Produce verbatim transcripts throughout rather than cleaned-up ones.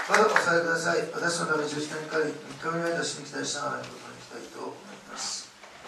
どうぞお座りください。私のために十字架にかかり、みっかめに私に期待しながらにことにしたいと思います。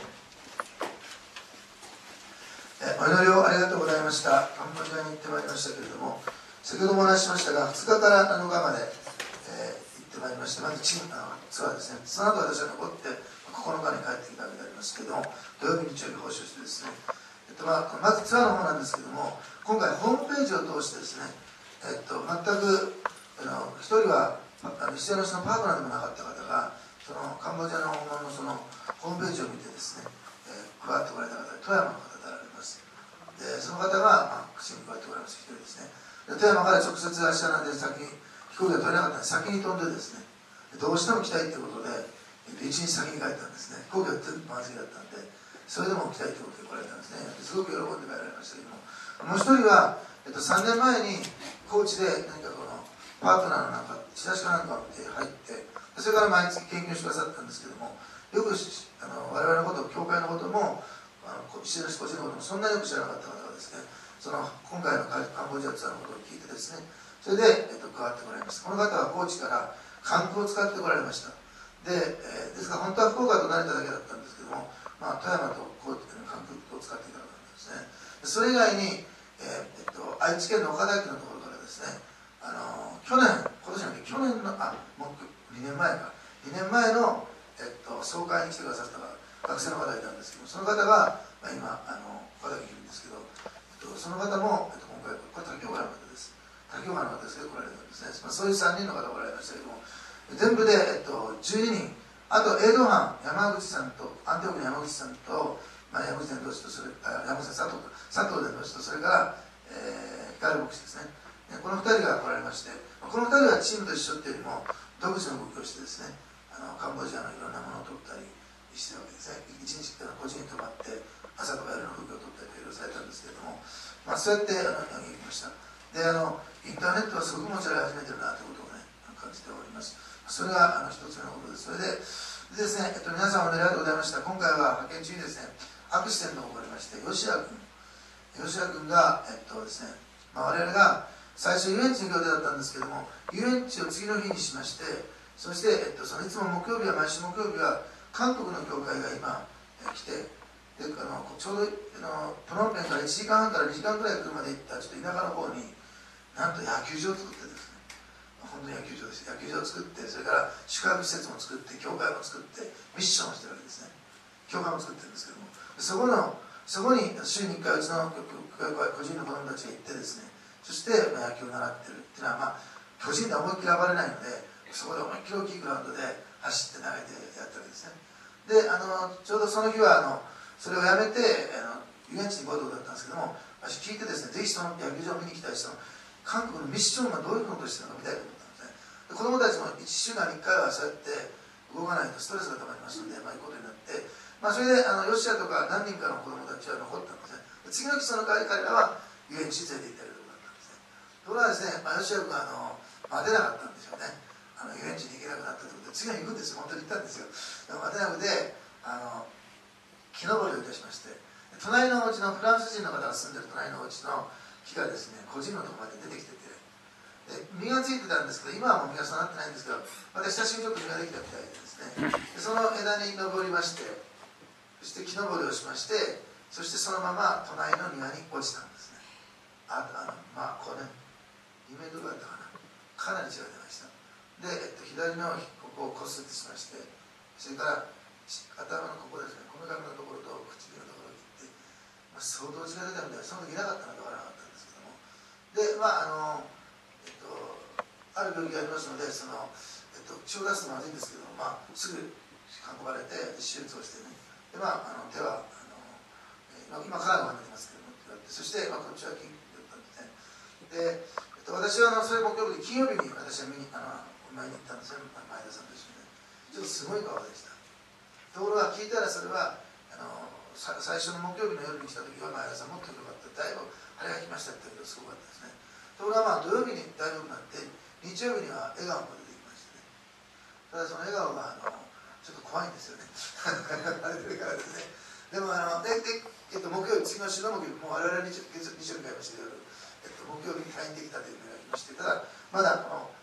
えお祈りをありがとうございました。カンボジアに行ってまいりましたけれども、先ほどもお話ししましたが、ふつかからなのかまで、えー、行ってまいりまして、まずチームのツアーですね。その後私は残ってここのかに帰ってきたわけでありますけれども、土曜日、日曜日、奉仕をしてですね、えっとまあ、まずツアーの方なんですけれども、今回ホームページを通してですね、えっと、全くあの一人は一世の人のパートナーでもなかった方が、そのカンボジアの訪問のそのホームページを見てですね、えー、加わってこられた方で、富山の方であられます。で、その方が、まあ、口に加わってこられます一人ですね。で、富山から直接足穴で先に飛行機が取れなかったので先に飛んでですね、どうしても来たいということで、いちにち先に帰ったんですね。飛行機が全部満席だったんで、それでも来たいということで来られたんですね。すごく喜んで帰られましたけども、もう一人は、えっと、さんねんまえに高知で何かこのパートナーのなんかチラシかなんかを見て入って、それから毎月研究してくださったんですけども、よくあの我々のこと、教会のことも、あの石田個人のこともそんなによく知らなかった方がですね、その今回のカンボジアツアーのことを聞いてですね、それで、えっと、加わってこられました。この方は高知から関空を使ってこられました。で、えー、ですから本当は福岡と成田だけだったんですけども、まあ、富山と高知の関空を使っていたわけなんですね。それ以外に、えーえっと、愛知県の岡田駅のところからですね、あの去年、今年の去年の、あ、もうにねんまえか、にねんまえの、えっと、総会に来てくださった学生の方がいたんですけど、その方が、まあ、今、あの岡田駅にいるんですけど、えっと、その方も、えっと、今回、これ、竹岡の方です。竹岡の方ですけど、来られたんですね。まあ、そういうさんにんの方がおられましたけども、全部で、えっと、じゅうににん、あと、エイド班、山口さんと、アンテオクの山口さんと、まあ、山口伝道師と、それあ山口さん、佐藤佐藤伝道師と、それから、えー、光牧師ですね。このふたりが来られまして、このふたりはチームと一緒っていうよりも、独自の動きをしてですね、あのカンボジアのいろんなものを取ったりしてるわけですね。一日個人に泊まって、朝とか夜の風景を撮ったりといろいろされたんですけれども、まあ、そうやってあの行きました。であの、インターネットはすごく持ち上げ始めてるなということをね、感じております。それがあの一つ目のことです。それで、でですね、えっと、皆さんお願いありがとうございました。今回は派遣中にですね、アクシデントが起こりまして、吉谷君、吉谷君が、えっとですね、まあ、我々が最初遊園地の行程だったんですけども、遊園地を次の日にしまして、そして、えっと、そのいつも木曜日は毎週木曜日は韓国の教会が今、え来て、であのちょうどあのプノンペンからいちじかんはんからにじかんぐらい車で行ったちょっと田舎の方に、なんと野球場を作ってですね、本当に野球場です。野球場を作って、それから宿泊施設も作って、教会も作って、ミッションをしてるわけですね。教会も作ってるんですけども、そこのそこに週にいっかいうちの個人の子供たちが行ってですね、そして野球を習ってるっていうのは、まあ、巨人では思いっきり暴れないので、そこで思いっきり大きいグラウンドで走って投げてやったわけですね。で、あのちょうどその日はあのそれをやめてあの遊園地に行こうということだったんですけども、私聞いてですね、ぜひその野球場を見に来たい人の韓国のミッションがどういうことをしてるのか見たいと思ったんですね。で子供たちもいっしゅうかんにいっかいはそうやって動かないとストレスが溜まりますので、まあ、行くことになって、まあ、それであのヨシアとか何人かの子供たちは残ったんですね。で次の日その代わり彼らは遊園地に連れて行ったりとかだったんですね。ところがですね、まあ、ヨシア君はあの待てなかったんでしょうね。あの遊園地に行けなくなったということで次の日行くんですよ。本当に行ったんですよ。でも待てなくてあの木登りをいたしまして、隣のお家のフランス人の方が住んでる隣のお家の木がですね、個人のところまで出てきてて、で実がついてたんですけど、今はもう実がそうなってないんですけど、また久しぶりにちょっと実ができたみたいでですね、でその枝に登りまして、そして木登りをしまして、そしてそのまま隣の庭に落ちたんですね。ああのまあこうね、にメートルぐらいだったかな、かなり血が出ました。で、えっと、左のここを骨折しまして、それから頭のここですね、こめかみのところと唇のところを切って、まあ、相当血が出たみたいで、その時なかったので笑わなかったんですけども、で、まああの、えっと、ある病気がありますので、その、えっと、血を出すのはまずいんですけども、まあ、すぐ運ばれて手術をしてね、で、まあ、あの手はあの、えー、今体が出てますけどもって言われて、そして、まあ、こっちは筋肉だったんですね。で、えっと、私はあのそれ木曜日で金曜日に私は見にあの前に行ったんですね、前田さんと一緒にね。ちょっとすごい顔でした。ところが聞いたらそれはあの最初の木曜日の夜に来た時は前田さんもっと良かった、だいぶ腫れがきましたって言うけどすごかったですね。ところがまあ土曜日にだいぶ良くなって日曜日には笑顔も出てきましてね、ただその笑顔があのちょっと怖いんですよね腫れてるからですね。でもあのでで、えっと、木曜日、次の週の木曜日、もう我々日曜日会いましたけど、えっと、木曜日に退院できたというのがありまして、ただまだあの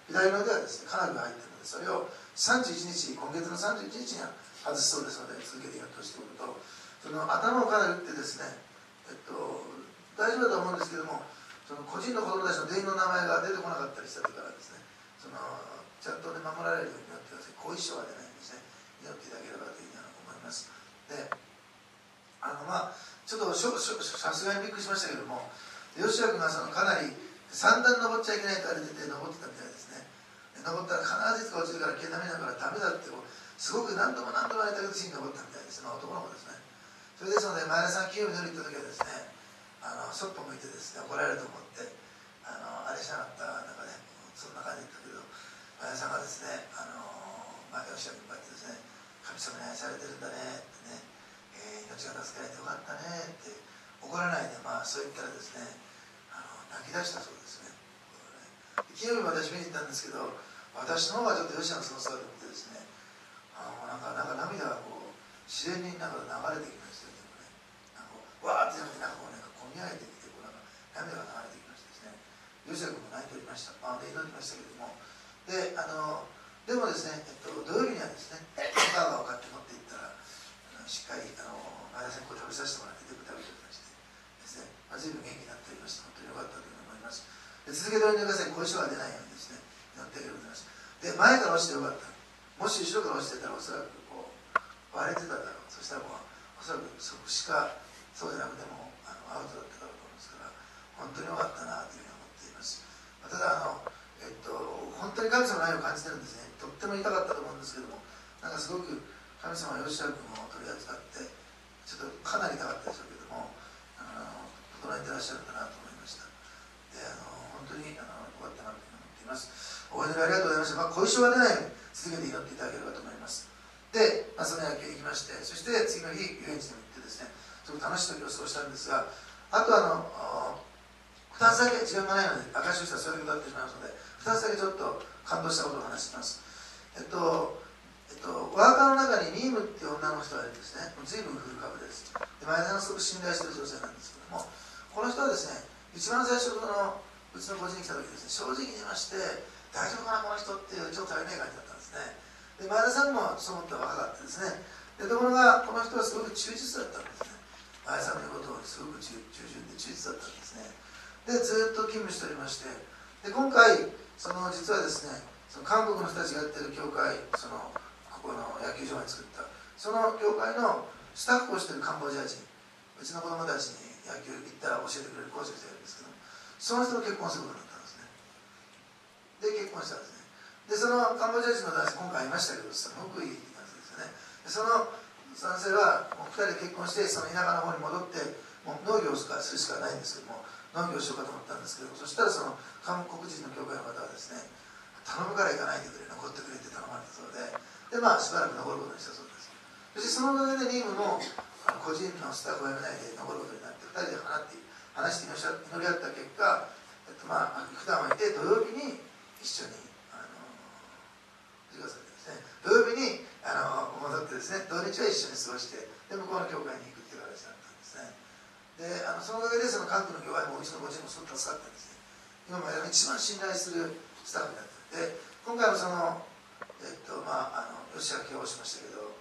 左の腕はですね、金具が入っているので、それをさんじゅういちにち、今月のさんじゅういちにちには外すそうですので、続けてやってほしいということと、その頭をかなり打ってですね、えっと、大丈夫だと思うんですけども、その個人の子供たちの全員の名前が出てこなかったりした時からですね、そのちゃんと、ね、守られるようになってください。後遺症が出ないんですね、祈っていただければというふうに思います。で、あのまあちょっとさすがにびっくりしましたけども、ヨシア君がそのかなり三段登っちゃいけないと言われてて登ってたみたいですね。登ったら必ずいつか落ちるから毛ダメだからダメだってすごく何度も何度も言われたけどついに登ったみたいです、まあ、男の子ですね。それですので前田さん、清水に乗り行った時はですね、あのそっぽ向いてですね怒られると思ってあのあれしなかった中で、ね、そんな感じだったけど、前田さんがですね、あのまあ、ヨシア君にこうやってですね、神様に愛されてるんだねってね、えー、命が助けられてよかったねって怒らないで、まあそう言ったらですね、あの泣き出したそうですね。金曜日私見に行ったんですけど、私の方がちょっとヨシアのその姿を見てですね、あのなんかなんか涙がこう自然になんか流れてきましたよね。なんかわーってなんかこうねこみ上げてきてこうなんか涙が流れてきましてですね、ヨシア君も泣いておりました。あで祈ってましたけれども、であのでもですね、えっと、土曜日にはですね、カーバーを買って持っていったら、あのしっかりあの前田さんにこう食べさせてもらって全部食べておりましてですね、まあ、随分元気になっておりました。本当によかったというふうに思います。で続けておいてください。後遺症が出ないようにですね、祈ってありがとうございます。で、前から落ちてよかった。もし後ろから落ちてたらおそらくこう割れてただろう。そしたらもうおそらく即死かそうじゃなくてもあのアウトだっただろうと思うんですから本当によかったなというふうに思っています。ただあの、えっと、本当に神様の愛を感じてるんですね。とっても痛かったと思うんですけども、なんかすごく神様はヨシア君を取り扱ってちょっとかなり痛かったでしょうけども、あの整えてらっしゃるんだなと思いました。であの本当にあのよかったなというふうに思っています。お祈りありがとうございました。まあ、後遺症が出ないように続けて祈っていただければと思います。で、まあ、その野球に行きまして、そして次の日遊園地にも行ってですね、すごく楽しい時を過ごしたんですが、あとあのふたつだけ時間がないので証しをしたらそれだけとってしまいますので、ふたつだけちょっと感動したことを話します。えっとえっと、ワーカーの中にニームっていう女の人がいるんですね。随分古株です。で前田のすごく信頼している女性なんですけども、この人はですね、一番最初のうちの個人に来た時ですね、正直に言いまして大丈夫かなこの人っていうちょっと足りない感じだったんですね。で前田さんもそう思った若かったですね。でところがこの人はすごく忠実だったんですね。前田さんの言うことをすごく忠順で忠実だったんですね。でずっと勤務しておりまして、で今回その実はですね、その韓国の人たちがやってる教会、そのここの野球場に作ったその教会のスタッフをしているカンボジア人、うちの子供たちに野球行ったら教えてくれるコーチがいるんですけども、その人と結婚することになったんですね。で結婚したんですね。でそのカンボジア人の男性今回会いましたけど、すごくいい男性ですよね。でその男性はもうふたりで結婚してその田舎の方に戻ってもう農業をするしかないんですけども、農業をしようかと思ったんですけども、そしたらその韓国人の教会の方はですね、頼むから行かないでくれ、残ってくれって頼まれたそうで、でまあしばらく残ることにしたそうです。そしてそのおかげでニームも個人のスタッフを辞めないで残ることになってふたりで話って話して祈り合った結果、えっとまあ、普段はいて土曜日に一緒にあの藤川さんですね、土曜日にあの戻ってですね、土日は一緒に過ごしてで向こうの教会に行くっていう形だったんですね。であのそのおかげでその韓国の教会もうちの個人もすごく助かったんですね。今まで一番信頼するスタッフだったで、今回もそのえっとまああのヨシアをしましたけど、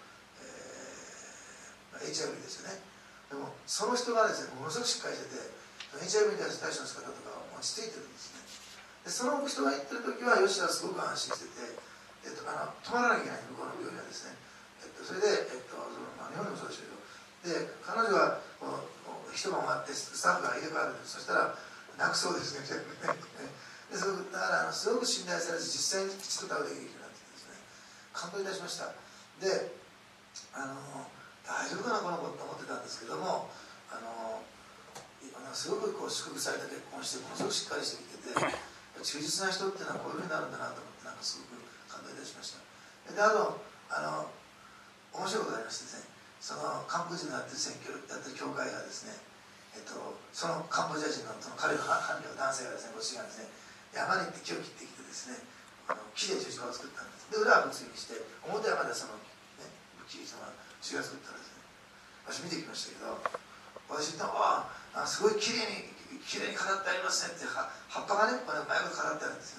えーまあ、エイチアイブイ ですよね。でもその人がですねものすごくしっかりしてて エイチアイブイ に対する対処の仕方とか落ち着いてるんですね。でその人が言ってる時はヨシアはすごく安心してて、えっと、あの止まらなきゃいけない向こうの病院はですね、えっと、それで、えっとそのまあ、日本でもそうでしょうけど、で彼女はこう一晩終わってスタッフが入れ替わるんです。そしたら泣くそうですねですごくだからあのすごく信頼されて実際にきちっと対応できるようになってですね、感動いたしました。であの大丈夫かなこの子と思ってたんですけども、あのすごくこう祝福された結婚してものすごくしっかりしてきてて、忠実な人っていうのはこういうふうになるんだなと思ってなんかすごく感動いたしました。であとあの面白いことがありましてですね、その韓国人のやってる選挙やってる教会がですね、えっと、そのカンボジア人のその彼の伴侶男性がですね、ご主人がですね、山に行って木を切ってきてですね、あの木で十字架を作ったんです。で裏は仏にして表はまだその、ね、木その十字架を作ったんですね。私見てきましたけど、私言ったらああすごいきれいにきれいに飾ってありますねって葉っぱがねこれうまいこと飾ってあるんですよね。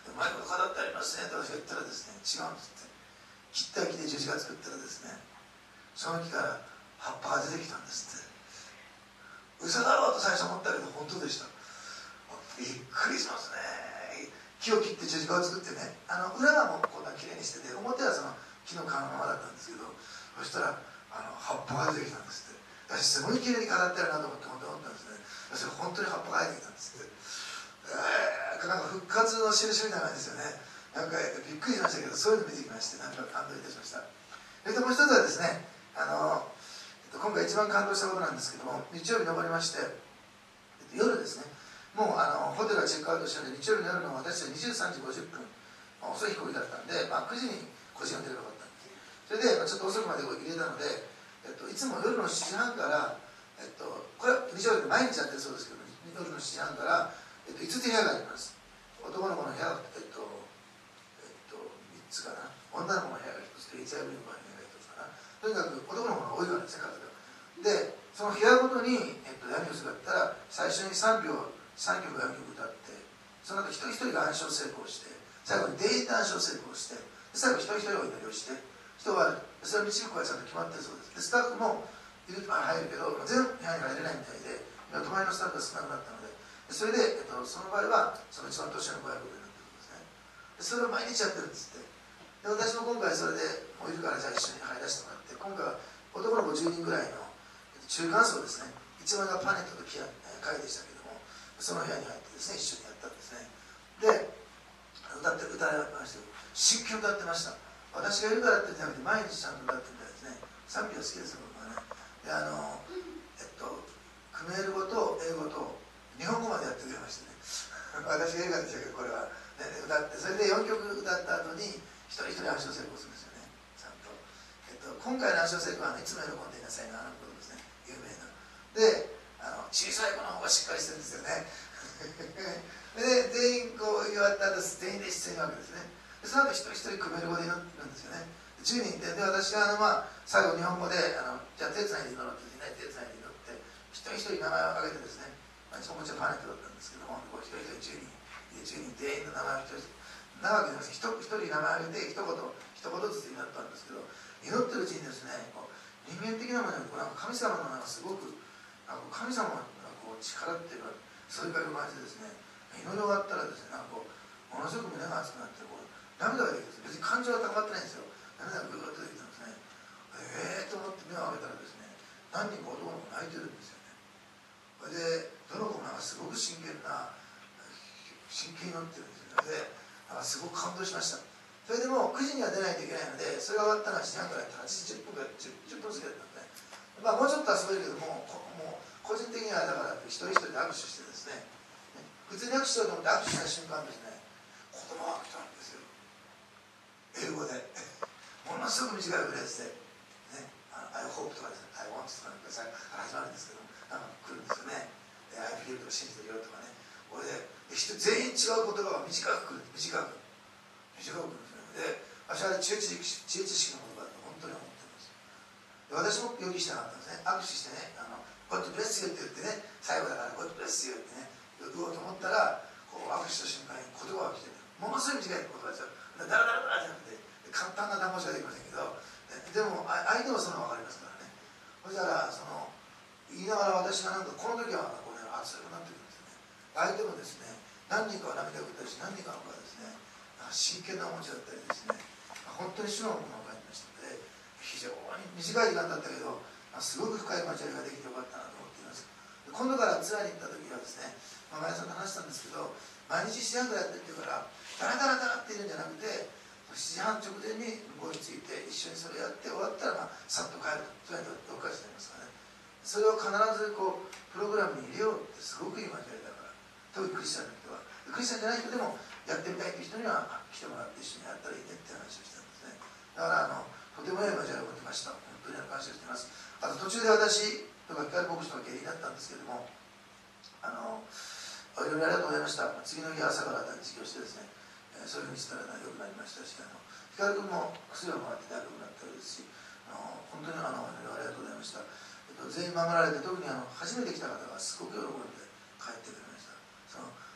うまいこと語ってありますねと私が言ったらですね、違うんですって。切った木で十字架作ったらですね、その木から葉っぱが出てきたんですって。嘘だろうと最初思ったけど本当でした。びっくりしますね。木を切って十字架を作ってね、あの裏はもうこんな綺麗にしてて、表はその木の皮のままだったんですけど、そしたらあの葉っぱが出てきたんですって。私すごい綺麗に飾ってあるなと思って本当に思ったんですね。それ本当に葉っぱが出てきたんですって。えー、なんか復活の印みたいな感じですよね。なんかびっくりしましたけど、そういうの見てきまして、なんか感動いたしました。それともう一つはですね、あの今回一番感動したことなんですけども、日曜日登りまして、夜ですね、もうあのホテルがチェックアウトしたので、日曜日の夜の私はにじゅうさんじごじゅっぷん、まあ、遅い飛行機だったんで、まあ、くじに個人が出ればよかったんです。それで、まあ、ちょっと遅くまで入れたので、えっと、いつも夜のしちじはんから、えっと、これは日曜日で毎日やってるそうですけど、夜のしちじはんから、えっと、いつつ部屋があります。男の子の部屋が、えっとえっと、みっつかな、女の子の部屋がひとつで、エイチアイブイ の部屋がひとつかな。とにかく男の子が多いからですね、数が。で、その部屋ごとに、えっと、何をするかって言ったら、最初にさんびょう、さんきょくよんきょく歌って、その後一人一人が暗唱成功して、最後に全員で暗唱成功して、最後一人一人お祈りをして、人はそれを導く子がちゃんと決まってるそうです。でスタッフもいる入るけど、全部部屋に入れないみたいで、今隣のスタッフが少なくなったので、それで、えっと、その場合はその一番年上の子がやることになってるんですね。でそれを毎日やってるんですって。で私も今回それでもういるからじゃあ一緒に入らせてもらって、今回は男の子じゅうにんぐらいの中間層ですね、一番がパネットとピア会でしたけども、その部屋に入ってですね、一緒にやったんですね。で、歌って歌いましたけど、真剣に歌ってました。私がいるからって言ってなくて、毎日ちゃんと歌ってみたいですね。賛美が好きですよ、僕はね。で、あの、えっと、クメール語と英語と日本語までやってくれましたね。私がいるからでしたけど、これは、ね、歌って、それでよんきょく歌った後に、一人一人暗唱成功するんですよね。ちゃんと。えっと、今回の暗唱成功は、ね、いつも喜んでいなさいのあのことですね。有名な。で、あの小さい子の方がしっかりしてるんですよね。で、全員こう言われた後、全員で出演なわけですね。でその後一人一人クメル語で祈ってるんですよね。じゅうにんで、で私があの、まあ、最後日本語であのじゃあ手つないで祈ろうって言って、ね、手つないで祈って一人一人名前を挙げてですね、まあ、そこもちろんパネットだったんですけども、こう一人一人じゅうにんでじゅうにん全員の名前を一人なわけです。一人一人名前を挙げて一言一言ずつ祈ったんですけど、祈ってるうちにですね、こう人間的なものよりなんか神様のなんかすごくなんか神様のこう力っていうのはそういう感じでですね、祈り終わったらですね、なんかこうものすごく胸が熱くなってこう涙が出てきて、別に感情は高まってないんですよ。涙がぐーっと出てきたんですね。ええーと思って目を開けたらですね、何人か男の子泣いてるんですよね。それでどの子もなんかすごく真剣な真剣になってるんですよね。でなんかすごく感動しました。それでもうくじには出ないといけないので、それが終わったのはしちじはんからやってはちじじゅっぷんから 10, 10分過ぎだったんで、ね、まあもうちょっと遊べるけどももう個人的にはだから一人一人で握手してですね、普通に握手しようと思って握手した瞬間ですね、子供が来たんですよ、英語でものすごく短いフレーズで、ね、I hope とかですね、I want とかから始まるんですけど、なんか来るんですよね。I believe とか信じてるよとかね、これで全員違う言葉が短く来る、短く短く来るんですよね。で私は知恵知識知恵知識の言葉だと本当に思ってます。で私も予期してなかったんですね。握手してね、あの God bless you って言ってね、最後だから God bless you ってね言おうと思ったら、こう握手した瞬間に言葉が来て、ものすごい短い言葉ですよ。ダラダラダラじゃなくて簡単な単語しかできませんけど、でも相手はその分かりますからね。そしたらその言いながら私がなんかこの時はこう、ね、熱くなってくるんですよね。相手もですね、何人かは涙をくれたし、何人かの方はですね、真剣なお持ちだったりですね、本当に主のものを感じましたので、非常に短い時間だったけど、すごく深い交わりができてよかったなと思っています。今度からツアーに行った時はですね、まあ、前さんと話したんですけど、毎日しちじはんからやってるからダラダラダラっているんじゃなくて、しちじはん直前に向こうに着いて一緒にそれやって終わったら、まあ、さっと帰ると、それとどっかしてありますからね。それを必ずこうプログラムに入れようってすごくいい交わりだから、特にクリスチャンの人は、クリスチャンじゃない人でもやってみたいという人には来てもらって一緒にやったらいいねって話をしたんですね。だからあのとてもいい交わりを持ってました。本当に感謝しています。あと途中で私とか光牧師とか下痢になったんですけども、あのいろいろありがとうございました。次の日朝から断食をしてですね、えー、そういうふうにしたら良くなりましたし、あの光君も薬をもらってだいぶ良くなったようですし、あの本当にあのありがとうございました。えっと、全員守られて、特にあの初めて来た方がすごく喜んで帰ってくれました。その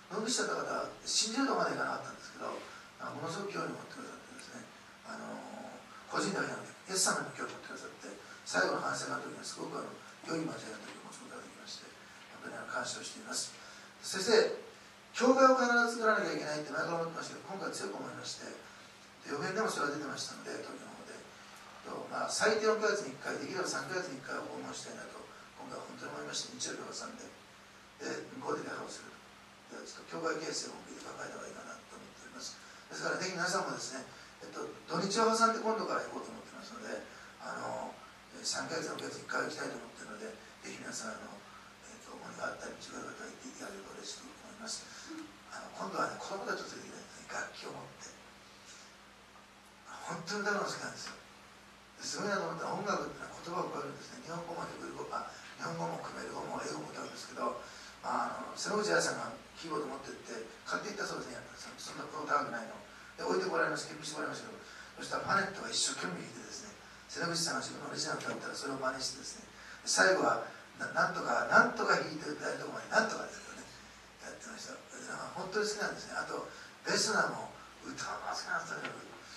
ノンビしちゃった方は信じるとまでいかなかったんですけど、あものすごく興味を持ってくださってですね、あの個人だけじゃなくてイエス様にも興味を持ってくださって、最後の反省の時にはすごくあの良い間違いの時を持つことができまして、本当にあの感謝をしています。そして教会を必ず作らなきゃいけないって前から思ってましたけど、今回強く思いまして、予言でもそれが出てましたので、東京の方でと、まあ、最低よんかげつにいっかい、できればさんかげつにいっかい訪問したいなと今回は本当に思いまして、日曜日を挟んでで向こうで礼拝をすると、でちょっと教会形成を本気で考えた方がいいかなと思っております。ですからぜひ皆さんもですね、えっと、土日を挟んで今度から行こうと思ってますので、あのさんかげつよんかげついっかい行きたいと思っているので、ぜひ皆さんあの、えっと、思いがあったり違う方は行っていただけると嬉しく思います。あの今度はね、子供たちと連れてきて、ね、楽器を持って本当に歌うの好きなんですよ。すごいなと思ったら、音楽ってのは言葉を超えるんですね。日本語も日本語あ日本語も組める語も英語も歌うんですけど、まあ、あの瀬野口彩さんがキーボード持ってって買っていったそうですね。そんなこと高くないので置いてこられました、検品してもらいましたけど、そしたらパネットが一生懸命弾いてですね、瀬野口さんが自分のオリジナル歌ったらそれを真似してですね、最後は な, なんとかなんとか弾いて歌えるところまでなんとかですけどね、やってました。本当に好きなんですね。あとベスナーも歌うのが好きなんですよ。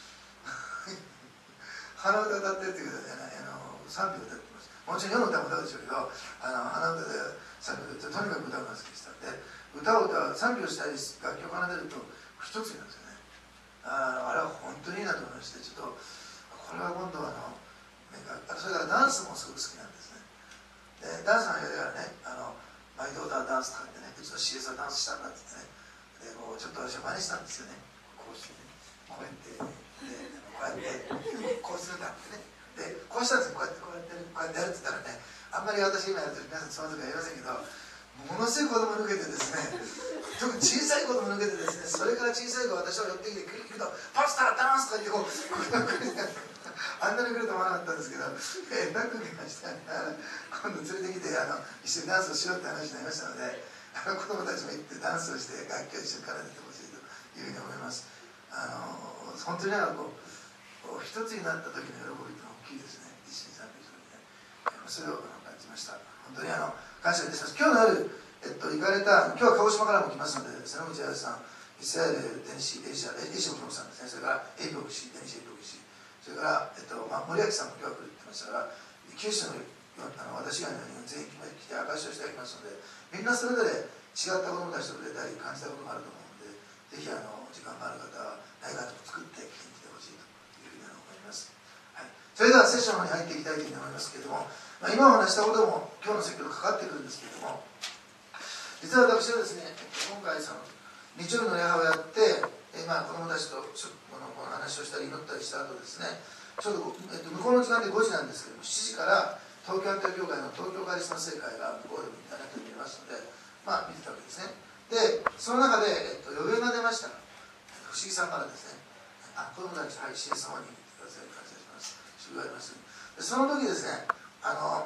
鼻歌歌ってるっていうことでね、あの賛美を歌ってます。もちろん世の歌も歌うでしょうけど、あの鼻歌で賛美を歌って、とにかく歌うのが好きでした。で、歌を歌う、賛美をしたり楽曲を奏でると一つになるんですよね。あ, あれは本当にいいなと思いまして、ちょっとこれは今度はあのそれからダンスもすごく好きなんですね。でダンスの間ではね、あのマイドーターダンスとかってね、うちの シーエス はダンスしたんだって言ってね、でこうちょっと私は真似したんですよね。こうしてね、こうやってでこうやってこうするんだってね、でこうしたんですよ。こうやってこうやってこうやってやるって言ったらね、あんまり私今やると皆さんつまずくか言いませんけど、ものすごい子供抜けてですね、特に小さい子供抜けてですね、それから小さい子私は寄ってきてクリックとパスターダンスとか言ってこうあんなに来ると思わなかったんですけど、えー、なく見ましたね。今度連れてきてあの一緒にダンスをしようって話になりましたので、あの子供たちも行ってダンスをして楽器を一緒に奏でてほしいというふうに思います。あの本当にあのこう一つになった時の喜びって大きいですね。一緒に賛美する時ね、それを感じました。本当にあの感謝いたします。今日の夜、えっと、行かれた、今日は鹿児島からも来ますので、瀬野口彩さん、イスラエル電子エイシャエイシャムさんですね、それからエイブクシー、電子エイブクシー、それから、えっとまあ、森脇さんも今日は来るって言ってましたから、九州のあの私以外のよにん全員来て証しをしていただきますので、みんなそれぞれ違った子どもたちと触れたり感じたことがあると思うので、ぜひあの時間がある方は何かと作って来てほしいというふうに思います。はい、それではセッションの方に入っていきたいというふうに思いますけれども、まあ、今お話したことも今日の説教とかかってくるんですけれども、実は私はですね、今回その日曜日の礼拝をやって、えまあ、子どもたちとこのこの話をしたり祈ったりした後ですね、ちょうど、えっと、向こうの時間でごじなんですけども、しちじから東京アンテナ教会の東京カリスマ聖会が向こうでもインターネットで見れますので、まあ見てたわけですね。でその中で、えっと、予言が出ました。不思議さんからですね、あ子どもたち、はい、シエス様に言ってください、感謝します、祝言があります。でその時ですね、あの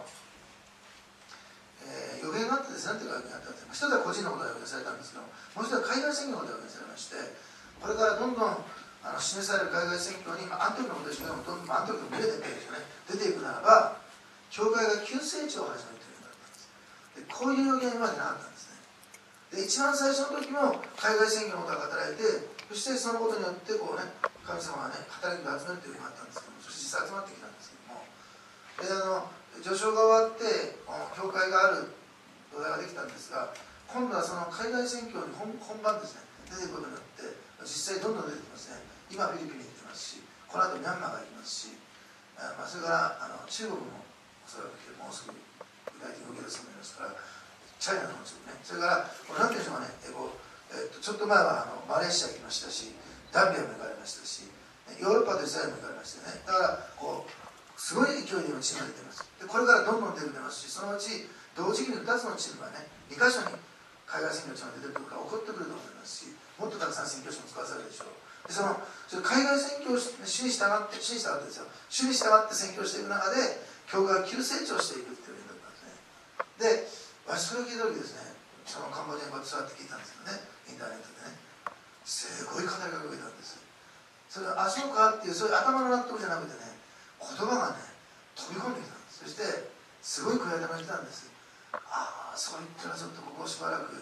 えー、予言があってですね、何ていうか予言があったんです。一つは個人のことが予言されたんですけども、もう一つは海外宣言のことが予言されまして、これからどんどんあの示される海外宣教に、まあ、アントニオのことですけども、どんどんアントニオの見れていくですよね、出ていくならば、教会が急成長を始めているようになったんです。でこういう予言までなかったんですね。で一番最初の時も海外宣教のことが働いて、そしてそのことによってこう、ね、神様が、ね、働きを集めるというのがあったんですけども、そして実際集まってきたんですけども、であの序章が終わって教会がある土台ができたんですが、今度はその海外宣教に 本, 本番ですね、出てくることによって実際どんどん出てきますね。今フィリピンに行ってますし、この後ミャンマーが行きますし、あまあ、それからあの中国もおそらくもうすぐ具体的に受け出すと思いますから、チャイナのもちろんね、それからこれ何ていうんでしょうかね、えこうえっと、ちょっと前はあのマレーシア行きましたし、ダンビアも行かれましたし、ヨーロッパとイスラエルも行かれましたよね。だからこうすごい勢いで今チームが出てます。でこれからどんどん出てますし、そのうち同時期にふたつのチームがね、にかしょに海外宣教チームが出てくるから起こってくると思いますし、もっとたくさん宣教師も使わされるでしょう。でそのそれ海外宣教主に従って主に従ってですよ、主に従って宣教していく中で教会が急成長していくっていうふうになったんですね。で私それを聞いた時ですね、そのカンボジアにこうやって座って聞いたんですけどね、インターネットでね、すごい語りかけたんです。それはあそうかっていう、そういう頭の納得じゃなくてね、言葉がね飛び込んできたんです。そしてすごい悔い玉が来たんです。ああそう言ったらちょっとここしばらく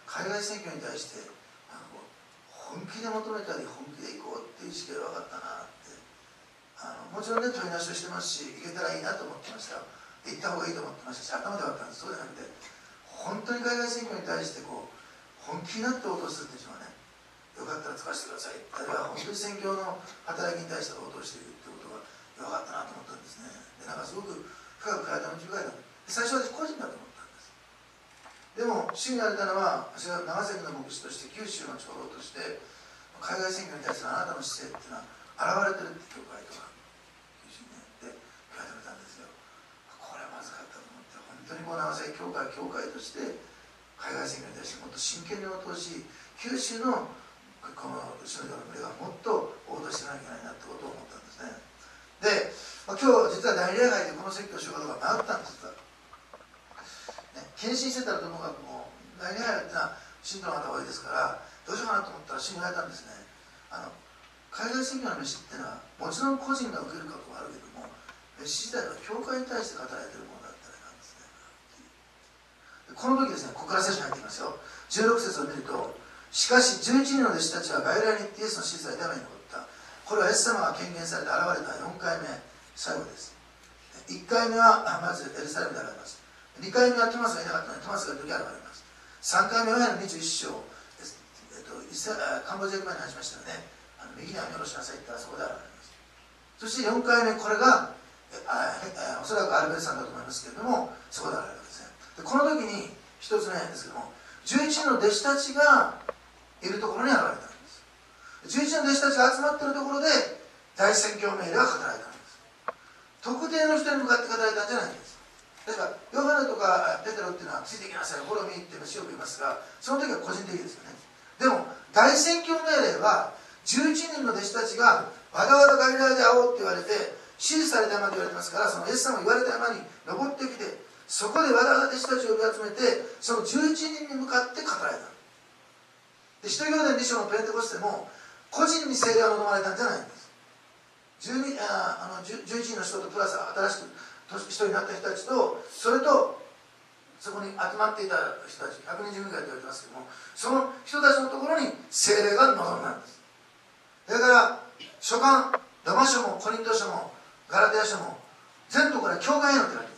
海外選挙に対してあの本気で求めたり本気で行こうっていう意識が分かったなって。あのもちろんね問いなしをしてますし、行けたらいいなと思ってましたよ。行った方がいいと思ってましたし、頭ではあったんです。そうじゃなくて本当に海外選挙に対してこう本気になって応答するっていうのはね、よかったら使わせてください、あるいは本当に宣教の働きに対して応答しているってことがよかったなと思ったんですね。でなんかすごく深く体の深いな。最初は私個人だと思ったんです。でも主に言われたのは、私は長崎の牧師として九州の長老として海外選挙に対するあなたの姿勢っていうのは現れてるって教会とか九州にねで言われたんですよ。これはまずかったと思って、本当にこう長崎教会教会として海外選挙に対してもっと真剣に応答し、九州のこの後ろの群れがもっと応答していかなきゃいけないなってことを思ったんですね。で、まあ、今日実は大礼拝でこの説教をしようかどうか迷ったんです。ね、献身してたらともかくもう大礼拝ってのは信徒の方が多いですからどうしようかなと思ったら主に言われたんですね。あの海外選挙の飯っていうのはもちろん個人が受けることもあるけども、飯自体は教会に対して語られているものだったりなんですね。この時ですね、ここから聖書に入ってきますよ。じゅうろく節を見ると、しかしじゅういちにんの弟子たちはガリラヤに行ってイエスの子孫がダメに残った。これはイエス様が権限されて現れたよんかいめ、最後です。いっかいめはまずエルサレムで現れます。にかいめはトマスがいなかったのでトマスがいる時現れます。さんかいめはヨハネのにじゅういっ章、えっと、カンボジア行く前に話しましたよね。あの右には見下ろしなさいって言ったらそこで現れます。そしてよんかいめ、これがあおそらくアルベルさんだと思いますけれども、そこで現れるわけですね。でこの時に一つ目ですけども、じゅういちにんの弟子たちがいるところに現れたんです。じゅういちにんの弟子たちが集まっているところで大宣教命令が語られたんです。特定の人に向かって語られたんじゃないんです。例えばヨハネとかペテロっていうのはついてきなさい、フォローミーって飯を食いますが、その時は個人的ですよね。でも大宣教命令はじゅういちにんの弟子たちがわざわざガリラヤで会おうって言われて指示された山で言われてますから、そのイエス様が言われた山に登ってきて、そこでわざわざ弟子たちを呼び集めて、そのじゅういちにんに向かって語られた。で使徒行伝に章のペンテコステも個人に聖霊が望まれたんじゃないんです。 じゅうに ああのじゅういちにんの人とプラス新しく人になった人たちと、それとそこに集まっていた人たちひゃくにんじゅうにんぐらいと言われてますけども、その人たちのところに聖霊が望んだんです。だから書簡ロマ書もコリント書もガラテヤ書も全部これは教会への手紙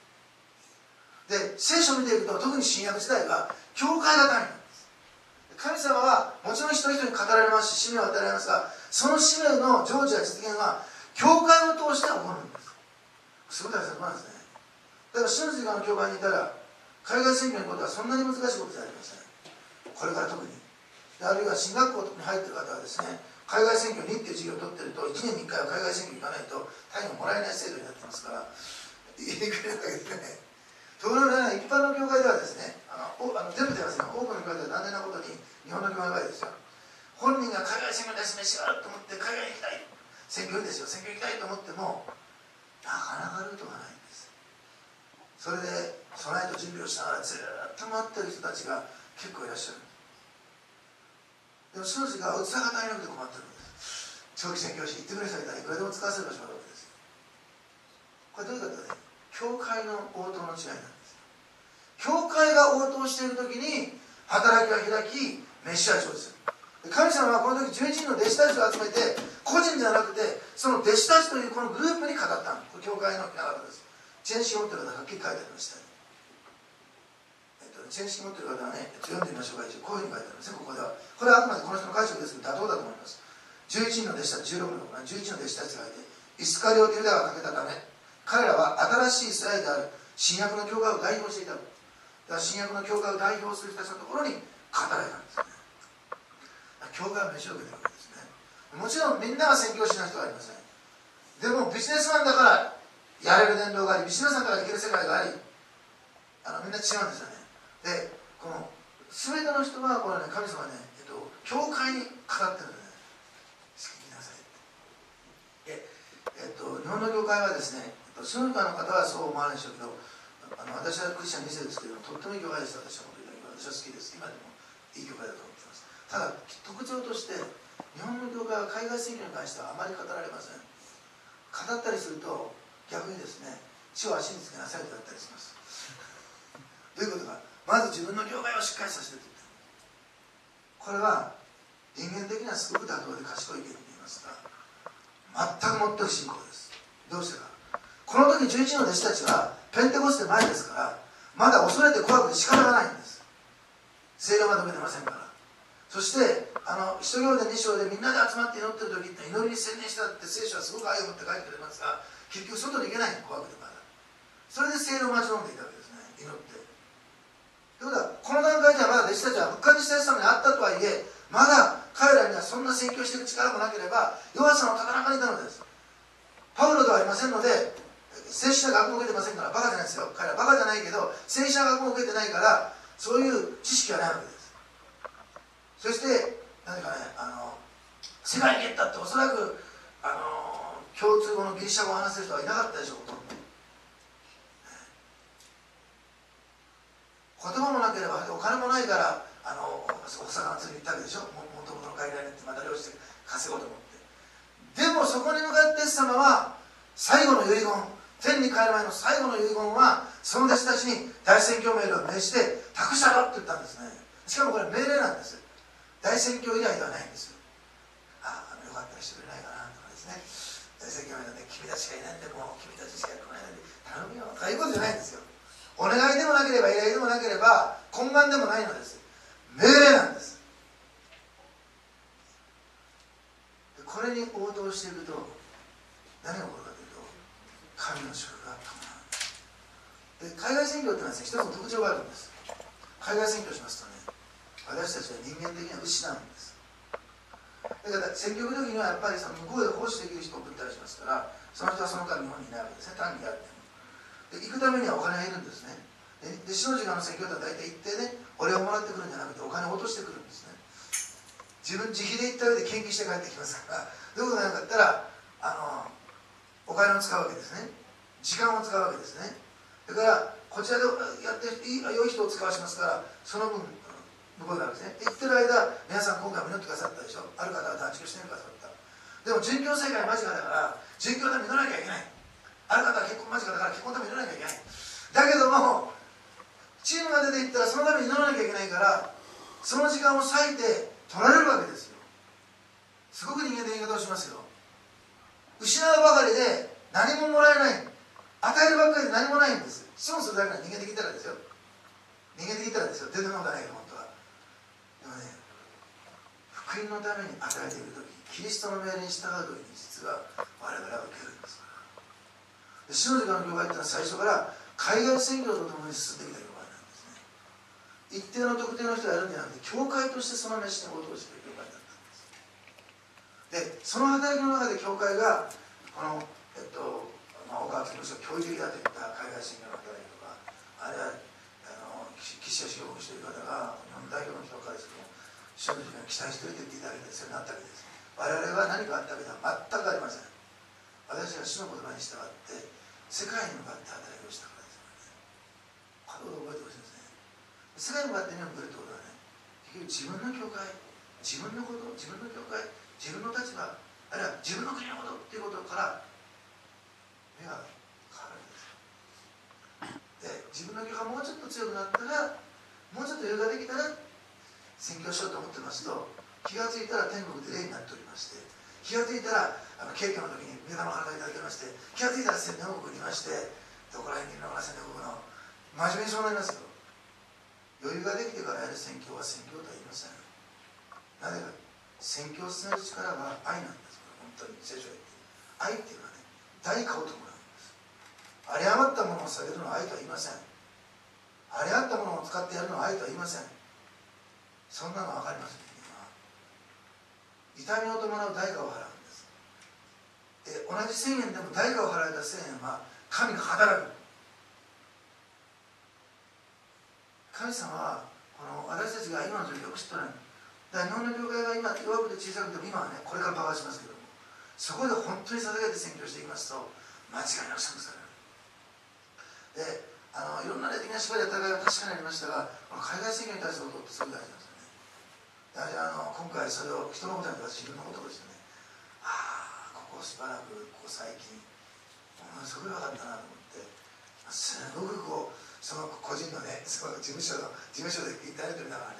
です。で聖書を見ていくと特に新約時代は教会が神なんです。神様はもちろん一人一人に語られますし使命を与えられますが、その使命の成就や実現は教会を通して起こるんです。すごい大切なんですね。だから信じがの教会にいたら海外選挙のことはそんなに難しいことじゃありません。これから特にあるいは進学校に入っている方はですね、海外選挙にっていう授業を取っているといちねんにいっかいは海外選挙に行かないと単位をもらえない制度になってますから言いにくいわけですね。ところが、ね、一般の教会ではですね、あのあの全部ではですね、多くの教会では残念なことに日本の教会はですよ、本人が海外選挙に出す飯があると思って海外に行きたい、選挙ですよ、選挙に行きたいと思ってもなかなかルートがないんです。それで備えと準備をしながらずっと待ってる人たちが結構いらっしゃる。でも主の時が器が足りなくて困ってるんです。長期宣教師行ってくれる人がいたらいくらでも使わせる場所があるわけです。これどういうことかね、教会の応答の違いなんです。教会が応答している時に働きが開き飯は成就する。神様はこの時じゅういちにんの弟子たちを集めて個人じゃなくてその弟子たちというこのグループに語ったんです。教会の方です。チェーン式持ってる方ははっきり書いてありました、えっと、チェーン式持ってる方はね、えっと、読んでみましょうか。一応こういうふうに書いてあるんですね。ここではこれはあくまでこの人の解釈ですけど妥当だと思います。じゅういちにんの弟子たちじゅうろくのじゅういちの弟子たちがいて、イスカリオテユダが欠けたため彼らは新しいイスラエルである新約の教会を代表していた。だから新約の教会を代表する人たちのところに語られたんですね。教会は飯を受けてるわけですね。もちろんみんなが宣教師の人はありません。でもビジネスマンだからやれる伝道があり、ビジネスマンだからいける世界があり、あのみんな違うんですよね。でこの全ての人はこれ、ね、神様はね、えっと、教会に語ってるんでね、好きになさいって。えっと、日本の教会はですね、宗教の方はそう思わないでしょうけど、あの私はクリスチャンにせいですけど、とってもいい教会です。私は本当に私は好きです。今でもいい教会だと思ってます。ただ特徴として日本の教会は海外宣教に関してはあまり語られません。語ったりすると逆にですね、地を足につけなさいとだったりします。どういうことか、まず自分の教会をしっかりさせてって言ってる。 これは人間的にはすごく妥当で賢い意見に見えますが、全くもっとり信仰です。どうしてか、この時じゅういちの弟子たちはペンテコステ前ですから、まだ恐れて怖くて仕方がないんです。聖霊まだ受けてませんから。そしてあの使徒行伝に章でみんなで集まって祈ってる時って祈りに専念したって聖書はすごく愛を持って書いてくれますが、結局外に行けない、怖くてまだ。それで聖霊を待ち望んでいたわけですね、祈って。ということはこの段階ではまだ弟子たちは復活したイエス様に会ったとはいえ、まだ彼らにはそんな宣教していく力もなければ弱さの高中にいたのです。パウロではありませんので、正式な学問を受けてませんから、バカじゃないですよ。彼らバカじゃないけど正式な学問を受けてないから、そういう知識はないわけです。そして何かね、あの世界に行ったっておそらくあの共通語のギリシャ語を話せる人はいなかったでしょう。言葉もなければお金もないから、あのお魚釣りに行ったわけでしょ。もともとの海外に行ってまた漁師で稼ごうと思って。でもそこに向かってイエス様は最後の遺言、天に帰る前の最後の遺言は、その弟子たちに大宣教命令を命じて託したろって言ったんですね。しかもこれ命令なんです。大宣教以来ではないんですよ。ああ、よかったらしてくれないかなとかですね。大宣教命令で君たちがいないんで、もう君たちしか来ないので頼むよとかいうことじゃないんですよ。お願いでもなければ依頼でもなければ懇願でもないのです。命令なんです。でこれに応答していくと何が起こるかというと、神の祝福が伴う。で海外宣教ってのはですね、一つの特徴があるんです。海外宣教しますとね、私たちは人間的には失うんです。だから宣教の時にはやっぱりその向こうで奉仕できる人を送ったりしますから、その人はその間日本にいないわけですね、単にやっても。で行くためにはお金がいるんですね。で弟子の時間の宣教って大体行ってね、お礼をもらってくるんじゃなくてお金を落としてくるんですね。自分自費で行った上で献金して帰ってきますから、どういうことがなかったらあのお金を使うわけですね。時間を使うわけですね。だからこちらでやって良い人を使わしますから、その分向こうになるんですね。言ってる間、皆さん今回も祈ってくださったでしょ。ある方は断食してくださった。でも殉教世界間近だから殉教のために祈らなきゃいけない。ある方は結婚間近だから結婚のために祈らなきゃいけない。だけどもチームが出ていったらそのために祈らなきゃいけないから、その時間を割いて取られるわけですよ。すごく人間的な言い方をしますよ。失うばかりで何ももらえない、与えるばっかりで何もないんです。質問するだけなら人間的に言ったらですよ。人間的に言ったらですよ。全然そんなことないけど本当は。でもね、福音のために与えているとき、キリストの命令に従うときに実は我々は受けるんですから。で主の時間の教会ってのは最初から海外宣教とともに進んできた教会なんですね。一定の特定の人がやるんじゃなくて、教会としてその飯に応答している教会だったんです。でその働きの中で教会がこの、えっとまあ、岡脇の人が驚異的だといった海外宣教の働きとか、あるいはあの岸吉をしている方が日本代表の人からですけども、主の時間に期待していると言っていただけたりするようになったわけです。我々は何かあったわけでは全くありません。私は主の言葉に従って世界に向かって働きをしたからですからね。これを覚えてほしいですね。世界に向かって目を向けるということはね、結局自分の教会、自分のこと、自分の教会、自分の立場、あるいは自分の国のことっていうことから目が変わるんです。で、自分の教会がもうちょっと強くなったら、もうちょっと余裕ができたら宣教しようと思ってますと、気がついたら天国で霊になっておりまして、気がついたらあの景挙の時に御霊の花をいただきまして、気がついたら千年王国にいまして、どこら辺にいるのかな、千年王国の真面目にそうなりますよ。余裕ができてからやる宣教は宣教とは言いません。なぜか、宣教を進める力は愛なんです。本当に聖書が言っている愛っていうのはね、代価を伴うんです。有り余ったものを下げるのは愛とは言いません。有り余ったものを使ってやるのは愛とは言いません。そんなの分かりますね。痛みを伴う代価を払うんです。で、同じ千円でも代価を払えた千円は神が働く。神様はこの私たちが今の状況をよく知っておられる。だから日本の教会が今弱くて小さくても、今はねこれから爆発しますけども、そこで本当に捧げて宣教していきますと間違いなく祝福される。で、あのいろんな霊的な縛りや戦いは確かにありましたが、この海外宣教に対することってすごい大事なんですよね。だからあの今回それを人のことに自分のことですよね。ああ、ここしばらくここ最近ものすごい分かったなと思って、すごくこうその個人のね、その事務所の事務所でインターネット見ながらね、ち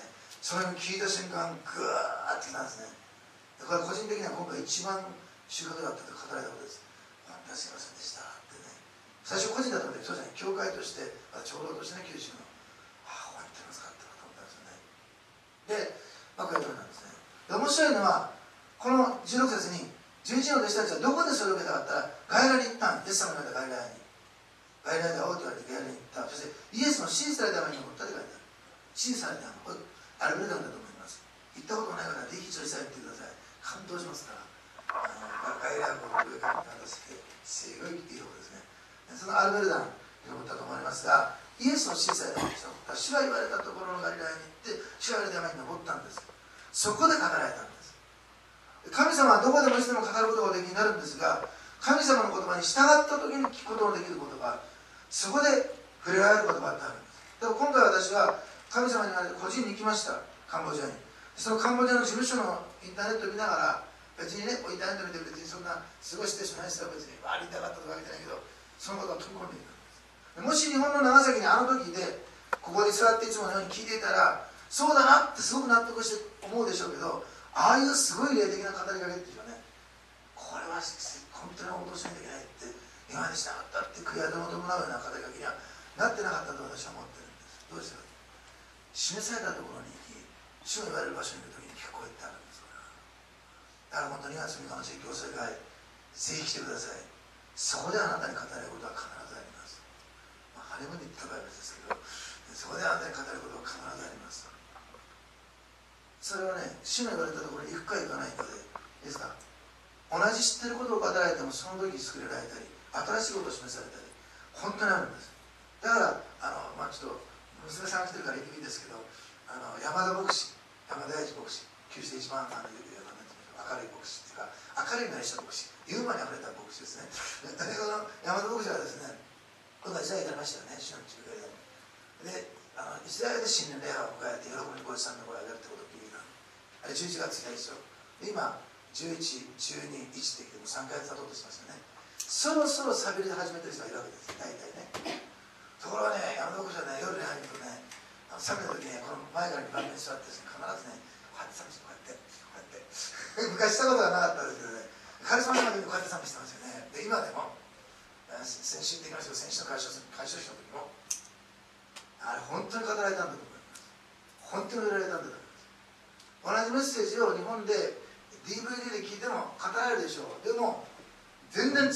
それを聞いた瞬間グワーってきたんですね。これは個人的には今回一番収穫だったと語られたことです。本当にすいませんでしたってね。最初個人だったのでそうじゃない、教会として長老としてね、九州のああ本当に難かったと思ったんですよね。で、まあ、こういうところなんですね。で面白いのはこのじゅうろく節にじゅういちの弟子たちはどこでそれを受けたかったらガイラに行ったん。イエス様の言われたガイラにガイラで会おうと言われてガイラに行った。そしてイエスの支持された山に登ったって書いてある。支持された山、これアルベルダンだと思います。行ったことない方はぜひ一緒にされてください。感動しますから、あのガイラを上から見渡してすごいいいところですね。そのアルベルダンに登ったと思われますが、イエスの支持された山でしょ。主が言われたところのガリラヤに行って主が言われた山に登ったんです。そこで語られたんです。神様はどこでもいつでも語ることができになるんですが、神様の言葉に従った時に聞くことのできる言葉、そこで触れられる言葉ってあるんです。でも今回私は神様に言われて個人に行きました。カンボジアに。そのカンボジアの事務所のインターネットを見ながら、別にね、インターネット見て別にそんなすごいしてしまいですよ。別に割りたかったとかわけじゃないけど、そのことを飛び込んでいくんです。もし日本の長崎にあの時でここで座っていつものように聞いていたら、そうだなってすごく納得して思うでしょうけど、ああいうすごい霊的な語りかけっていうのはね、これは本当に落としなきゃいけないって今までしなかったって悔やみを伴うような語りかけにはなってなかったと私は思ってるんです。どうしてか、示されたところに行き、主が言われる場所にいる時に聞こえってあるんですから。だから本当ににがつみっかの実況世界、ぜひ来てください。そこであなたに語られることは必ずあります。まあ、ハレムに行った場合はですけど、そこであなたに語ることは必ずあります。それはね、主の言われたところに行くか行かないかでですか。同じ知ってることを語られてもその時救えられたり、新しいことを示されたり、本当にあるんです。だからあの、まあ、ちょっと娘さんが来てるから言っていいですけど、あの山田牧師、山田大地牧師、九州で一番あの明るい牧師っていうか、明るいなりした牧師、ユーモアにあふれた牧師ですね。だけど山田牧師はですね、今度はイスラエル行かれましたよね、主の中継で。で、あのイスラエルで新年礼拝を迎えて喜びにご一さんの声を上げるってことを聞いた。あれじゅういちがつついたちでしょ。で今じゅういち、じゅうに、いちってきてもさんかげつ経とうとしますよね。そろそろサビリで始めてる人がいるわけです、大体ね。ところがね、山田牧師はね、夜に入るとね、あの冷めた時にね、この前からに番目に座ってですね、必ずね、こうやって寒いこうやってこうやって昔したことがなかったですけどね、カリスマの時にこうやって寒いしてますよね。で今でも先週って言いましたけど、先週の解消解消式の時もあれ本当に語られたんだと思います。本当に売られたんだと思います。同じメッセージを日本で ディーブイディー で聞いても語られるでしょう。でも全然違うんです。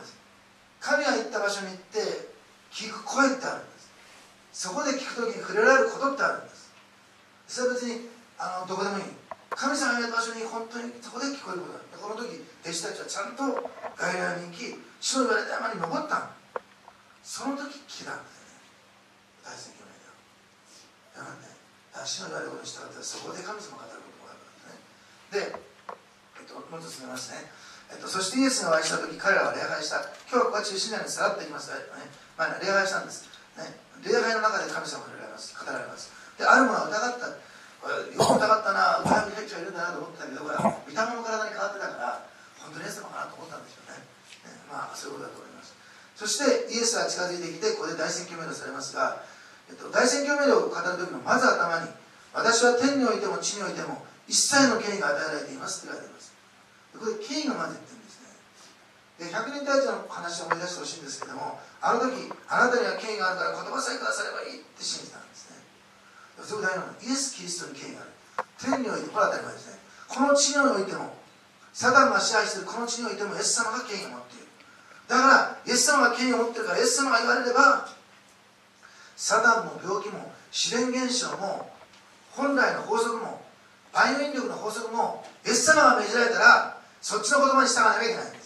神が行った場所に行って聞く声ってあるんです。そこで聞く時に触れられることってあるんです。それは別にあのどこでもいい。神様がいる場所に本当にそこで聞こえることがある。この時弟子たちはちゃんと外来に行き、主の言われた山に登ったん。その時聞いたんですよね。大宣教名では。だからね、主の言われることに従ってそこで神様が語ることがあるんですね。で、えっと、もう一つ進めますね。えっと、そしてイエスがお会いした時彼らは礼拝した。今日はここは中心なのにさらっと言いますが、ねまあね、礼拝したんです、ね。礼拝の中で神様が語られます。語られます。で、ある者は疑った。これよく疑ったな、疑う人がいるんだなと思ってたけど、これは見た目の体に変わってたから本当にイエス様かなと思ったんでしょうね。ねまあそういうことだと思います。そしてイエスは近づいてきて、ここで大宣教命令されますが、えっと、大宣教命令を語る時のまず頭に、私は天においても地においても一切の権威が与えられていますって書いてあります。これ権威がまず言ってるんですね。で、百人隊長の話を思い出してほしいんですけども、あの時あなたには権威があるから言葉さえくださればいいって信じたんですね。すごく大事なのはイエス・キリストに権威がある。天において、これは当たり前ですね。この地においても、サタンが支配しているこの地においてもイエス様が権威を持っている。だからイエス様が権威を持っているから、イエス様が言われればサタンも病気も自然現象も本来の法則も万有引力の法則もイエス様が命じられたら、そっちの言葉に従わなきゃいけないんです。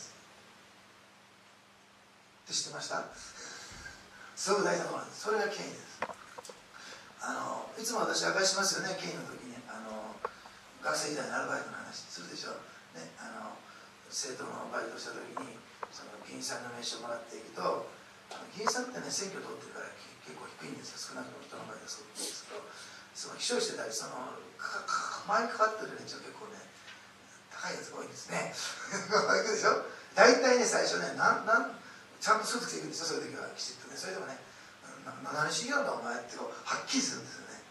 って知ってました？すごく大事なことなんです。それが権威です。あのいつも私明かしますよね、権威の時にあの学生時代のアルバイトの話するでしょ、ね、あの生徒のバイトをした時にその議員さんの名刺をもらっていくと、議員さんってね選挙通ってるから結構低いんですよ。少なくとも人の前でそう言うんですけど、その秘書してたりそのかか前にかかってる連中は結構ね高いやつが多いんですね。行くでしょ。大体ね最初ねなんなんちゃんとスーツ着ていくんですよ。そういう時はきちっとね。それでもね何しようとお前ってこうはっきりするんですよね。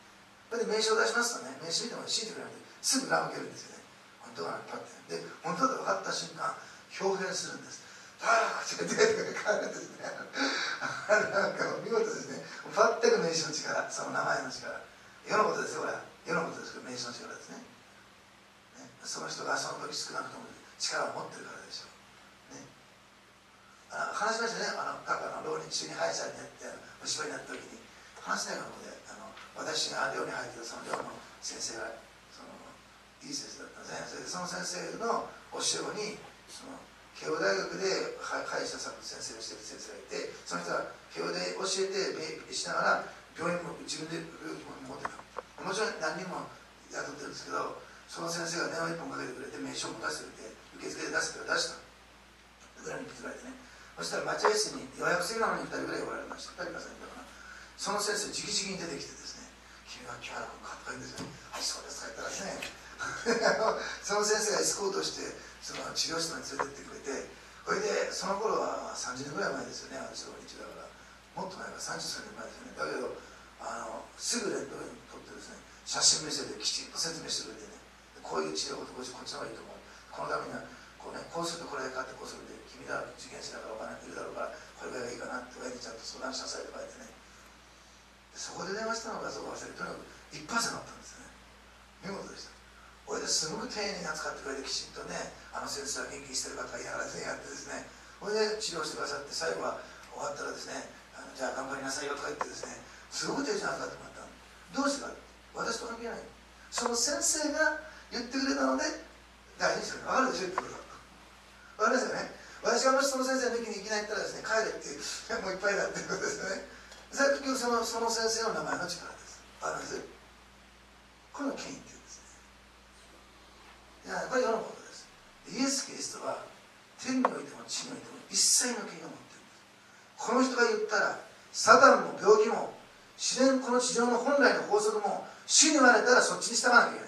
それで名刺を出しますとね、名刺見ても信じてくれなくてすぐ裏向けるんですよね。本当かなパッてで本当だと分かった瞬間表現するんです。ああこっちが出てくるからですねなんか見事ですね。全く名刺の力、その名前の力、世のことですよこれは。世のことですけど名刺の力ですね。ねその人がその時少なくとも力を持ってるからでしょう、ね、あの話しましたね。あの過去の浪人中に歯医者になってお芝居になった時に話しないので、あの私が寮に入っていたその寮の先生がそのいい先生だったんですね。それでその先生の教え子にその慶応大学で歯医者さんの先生をしている先生がいて、その人は慶応で教えてしながら病院も自分で病院も持ってた。もちろん何人も雇ってるんですけど、その先生が電話一本かけてくれて名刺を持たせてくれて受付で出してくれ出した裏に来てくれてね。そしたら待合室に予約制なのにふたりぐらいおられました。ふたりかさんにんだからその先生直々に出てきてですね、君は木原君かっこいいんですよ。はいそうですか言ったらですねその先生がエスコートしてその治療室に連れてってくれて、これでその頃はさんじゅうねんぐらい前ですよね。私の日だからもっと前からさんじゅうさんねんまえですよね。だけどあのすぐレントゲン撮ってですね、写真見せてきちんと説明してくれてね、こういう治療法とこっちの方がいいと思う、このためにはこう、ね、こうするとこれがかってこうするんで、君ら受験生だからお金いるだろうからこれがいいかなって親にちゃんと相談しなさいと書いてね。そこで電話したのかそこ忘れてとにかく一発だったんですよね。見事でした。これですごく丁寧に扱ってくれて、きちんとね、あの先生は元気にしてる方がいながらですねやってですね、これで治療してくださって、最後は終わったらですね、あのじゃあ頑張りなさいよとか言ってですね、すごく丁寧に扱ってもらった。どうしてか、私と関係ない。その先生が言ってくれたので大事にする。分かるでしょ言ってくれた。分かりますよね。私がもしその先生の駅に行きないったらですね、帰れっていうもういっぱいだっていうことですよね。それは結局そのその先生の名前の力です。分かります。これが権威っていうんですね。いやこれ世のことです。イエス・キリストは天においても地においても一切の権威を持っているんです。この人が言ったらサタンも病気も自然この地上の本来の法則も主に言われたらそっちに従わなきゃいけない。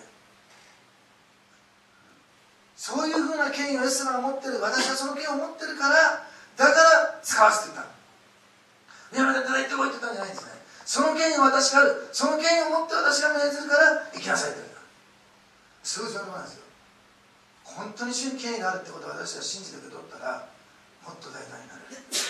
そういうふうな権威をイエス様が持ってる。私はその権威を持ってるからだから使わせていた。やめていただいてこいって言ったんじゃないんですね。その権威を私がある。その権威を持って私が命ずるから生きなさいって言った。そういう状況なんですよ。本当に主に権威があるってことを私が信じて受け取ったらもっと大胆になる。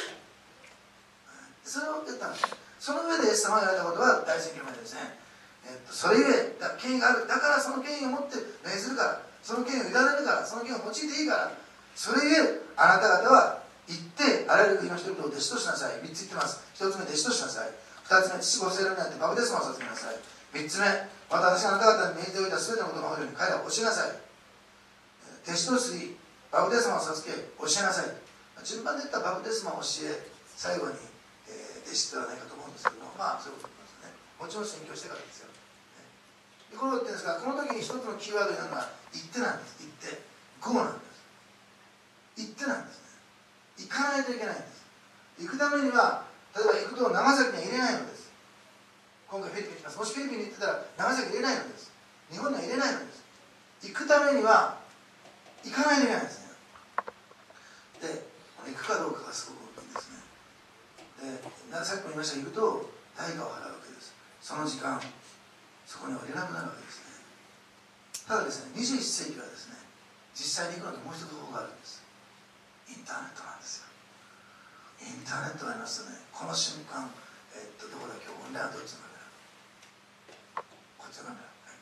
それを言ったんです。その上でイエス様が言われたことは大宣教までですね、えっと、それゆえ権威がある。だからその権威を持って命ずるから、その権威を委ねるから、その権威を用いていいから、それゆえあなた方は行ってあらゆる国の人々を弟子としなさい。みっつ言ってます。ひとつめ弟子としなさい。ふたつめ父子聖霊になってバプテスマを授けなさい。みっつめまた私があなた方に命じておいた全てのことを守るように彼らを教えなさい。弟子としバプテスマを授け教えなさい。順番で言ったらバプテスマを教え、最後に、えー、弟子ではないかと思うんですけども、まあそういうことですね。もちろん宣教してからですよ。でこのこと言ってるんですが、この時に一つのキーワードになるのは行ってなんです。行って ゴー なんです。行ってなんですね。行かないといけないんです。行くためには例えば行くと長崎には入れないのです。今回フィリピンに行きます。もしフィリピンに行ってたら長崎入れないのです。日本には入れないのです。行くためには行かないといけないんですね。で行くかどうかがすごく大きいですね。でさっきも言いましたが、行くと代価を払うわけです。その時間そこには入れなくなるわけですね。ただですね、にじゅういっ世紀はですね、実際に行くのともう一つ方法があるんです。インターネットなんですよ。インターネットがありますとね、この瞬間、えっとどこだ今日オンラインはどっちのカメラ、こっちのカメラ、はい、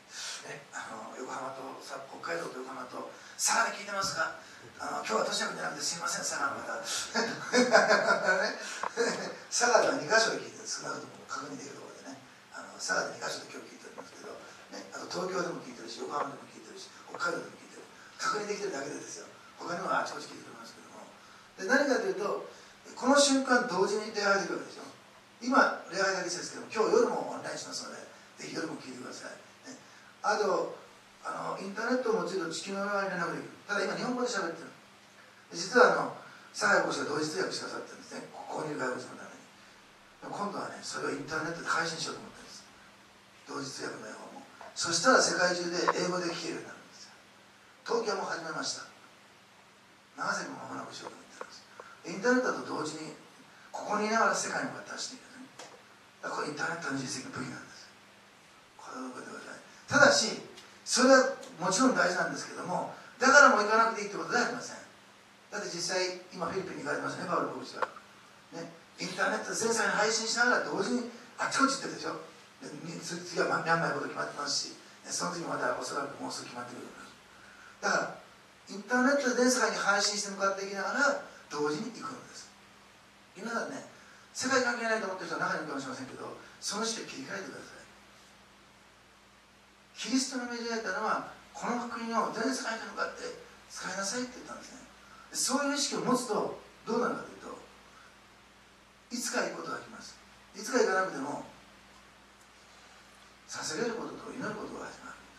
ね、あの横浜とさ北海道と横浜と佐賀で聞いてますか。あの今日は都市部じゃなくてすいません佐賀の方ね、佐賀ではにかしょで聞いてる。少なくとも確認できるところでね、あの佐賀でにかしょで今日聞いてるんですけど、ね、あと東京でも聞いてるし横浜でも聞いてるし北海道でも聞いてる。確認できてるだけでですよ。他にもあちこち聞いてると思いますけども、で何かというとこの瞬間同時に礼拝できるわけでしょ。今礼拝だけですけども、今日夜もオンラインしますのでぜひ夜も聞いてください、ね、あとあのインターネットを用いると地球の側に連絡できる。ただ今日本語で喋ってる。実はあの佐賀講師が同時通訳してくださってるんですね。ここにいる外国人のために。今度はねそれをインターネットで配信しようと思ってるんです。同時通訳の絵本も。そしたら世界中で英語で聞けるようになるんですよ。東京も始めました。長崎も間もなくしようと思ってるんです。インターネットと同時にここにいながら世界に向かって走っていくね。だからこれインターネットのにじゅう世紀の武器なんです。これ覚えてください。ただしそれはもちろん大事なんですけども、だからもう行かなくていいってことではありません。だって実際今フィリピンに行かれてますね、パウロ牧師は、ね、インターネットで全世界に配信しながら同時にあちこち行ってるでしょ。で次はミャンマーのこと決まってますし、その次またおそらくもうすぐ決まってくると思います。だからインターネットで全世界に配信して向かっていきながら同時に行くのです。皆さんね、世界関係ないと思ってる人は中にいるかもしれませんけど、その人に切り替えてください。キリストの命じられたのはこの福音を全世界に向かって使いなさいって言ったんですね。そういう意識を持つとどうなるかというと、いつか行くことが来ます。いつか行かなくても捧げることと祈ることが始まるんです。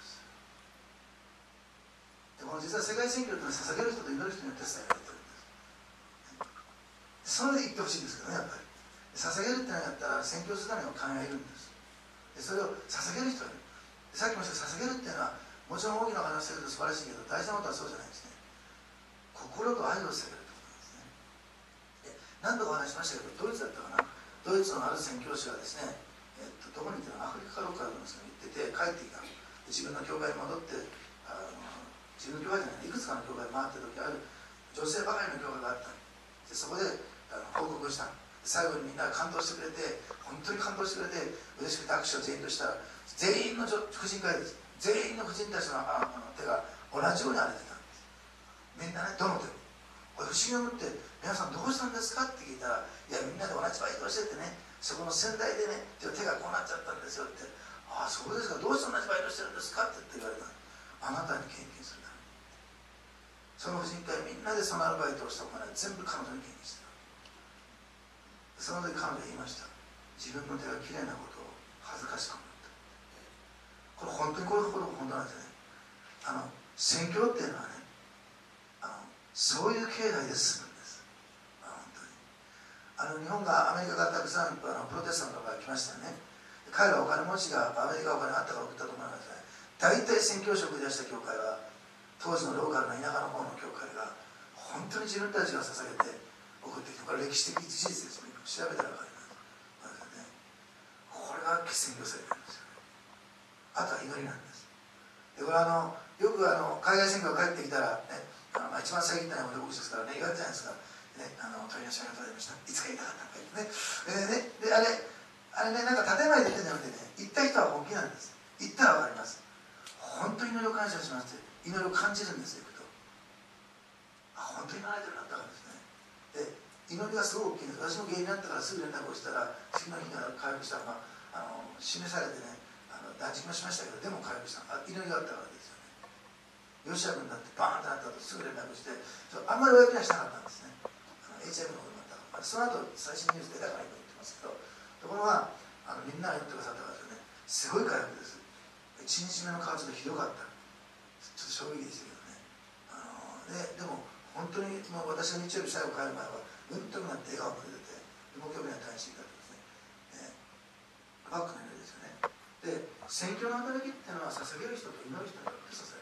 でこの実は世界宣教というのは捧げる人と祈る人によって伝えられているんです。それで言ってほしいんですけどね、やっぱり捧げるってのをやったら宣教するための神がいるんです。でそれを捧げる人がいる。さっきも言った捧げるっていうのはもちろん大きな話をすると素晴らしいけど、大事なことはそうじゃないですね。心と愛を捧げるということなんですね。で何度かお話しましたけど、ドイツだったかな、ドイツのある宣教師がですね、えっと、どこに行ってアフリカかどうかなんですけど行ってて帰ってきた。自分の教会に戻ってあの自分の教会じゃないいくつかの教会に回ってる時ある女性ばかりの教会があった。でそこであの報告をした。最後にみんな感動してくれて、本当に感動してくれて嬉しくて握手を全員としたら、全員の婦人会です。全員の婦人たちのあの手が同じように荒れてたんです。みんなね、どの手もこれ不思議を持って「皆さんどうしたんですか?」って聞いたら「いやみんなで同じバイトをしててね、そこの先代でね手がこうなっちゃったんですよ」って「ああそうですか、どうして同じバイトしてるんですか?」って言われた。あなたに献金するために。その婦人会みんなでそのアルバイトをしたお金全部彼女に献金してた。その時彼女は言いました。自分の手がきれいなことを恥ずかしく思った。これ本当にこういうこと本当なんですね。あの宣教っていうのはね、あのそういう経済で進むんです。あ本当にあの日本がアメリカからたくさんあのプロテスタントが来ましたよね。彼らお金持ちがアメリカお金あったから送ったと思いますね。大体宣教師を送り出した教会は当時のローカルな田舎の方の教会が本当に自分たちが捧げて送ってきて、これ歴史的事実ですね。調べたら分かります。ね、これが宣教されてるんですよね。あとは祈りなんです。でこれあのよくあの海外宣教が帰ってきたら、ね、あのまあ、一番最近のこと牧師ですからね言われたじゃないですか。ね、あの鳥の島が取れました。いつか言いたかったのか言ってね。でねであれあれねなんか建前で言ってんじゃなくてね、言った人は本気なんです。言ったら分かります。本当に祈りを感謝しますって祈りを感じるんですよ。行くとあ本当に習えてるなったからですね。で祈りがすごく大きいんです。私も原因になったからすぐ連絡をしたら次の日に回復したのがあの示されてね、あの断食もしましたけどでも回復したあ祈りがあったからですよね。ヨシア軍だってバーンってなった後すぐ連絡してあんまりお役にはしなかったんですね。あの エイチアイブ のこともあったからその後最新ニュースでだから今言ってますけど、ところがあのみんなが祈ってくださったからですよね。すごい回復です。いちにちめの活動ひどかった。ちょっと衝撃でしたけどね。あのででも本当にもう私が日曜日最後帰る前はうんとなって笑顔も出てて、木曜日には大使だったんですね。ねバックの祈りですよね。で宣教の働きっていうのは捧げる人と祈る人によって支え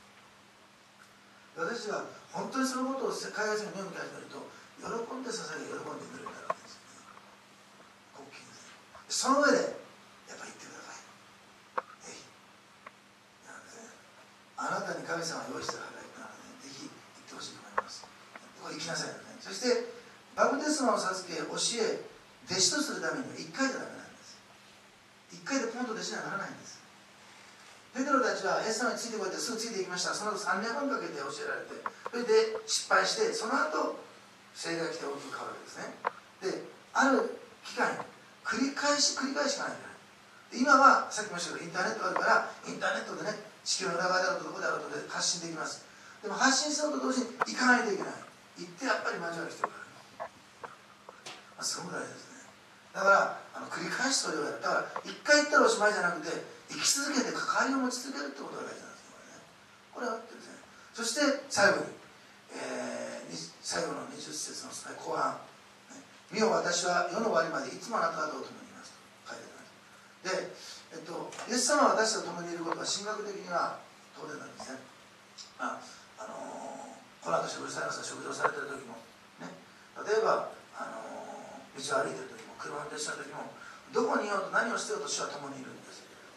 られる。私は本当にそのことを海外人が目を向き始めると喜んで捧げ喜んで祈るようになるわけですよね。大きいんですね。その上でやっぱり言ってください。ぜひあなたに神様が用意している働きなので、ぜひ言ってほしいと思います。ここ行きなさいよね。そしてバプテスマを授け教え弟子とするためにはいっかいじゃダメなんです。いっかいでポンと弟子にはならないんです。ペテロたちはイエス様についてこいってすぐついていきました。その後さんねんはんかけて教えられて、それで失敗してその後聖霊が来て大きく変わるわけですね。である期間繰り返し繰り返しかないといけない。今はさっきも言ったけどインターネットがあるからインターネットでね地球の裏側であるとどこであるとで発信できます。でも発信すると同時に行かないといけない。行ってやっぱり交わる必要がある。まあ、すごく大事ですね。だからあの繰り返しそれをやったら一回行ったらおしまいじゃなくて生き続けて関わりを持ち続けるってことが大事なんですよね。これはですね。そして最後に、えー、最後のにじゅっ節の後半「見よ私は世の終わりまでいつもあなた方と共にいます」と書いてあります。で、えっと、イエス様は私と共にいることは神学的には当然なんですね。あ、あのー、この後食事されますが食事をされてる時もね、例えば、あのー、道を歩いてる時も車を運転した時もどこにいようと何をしてようと主は共にいるんです。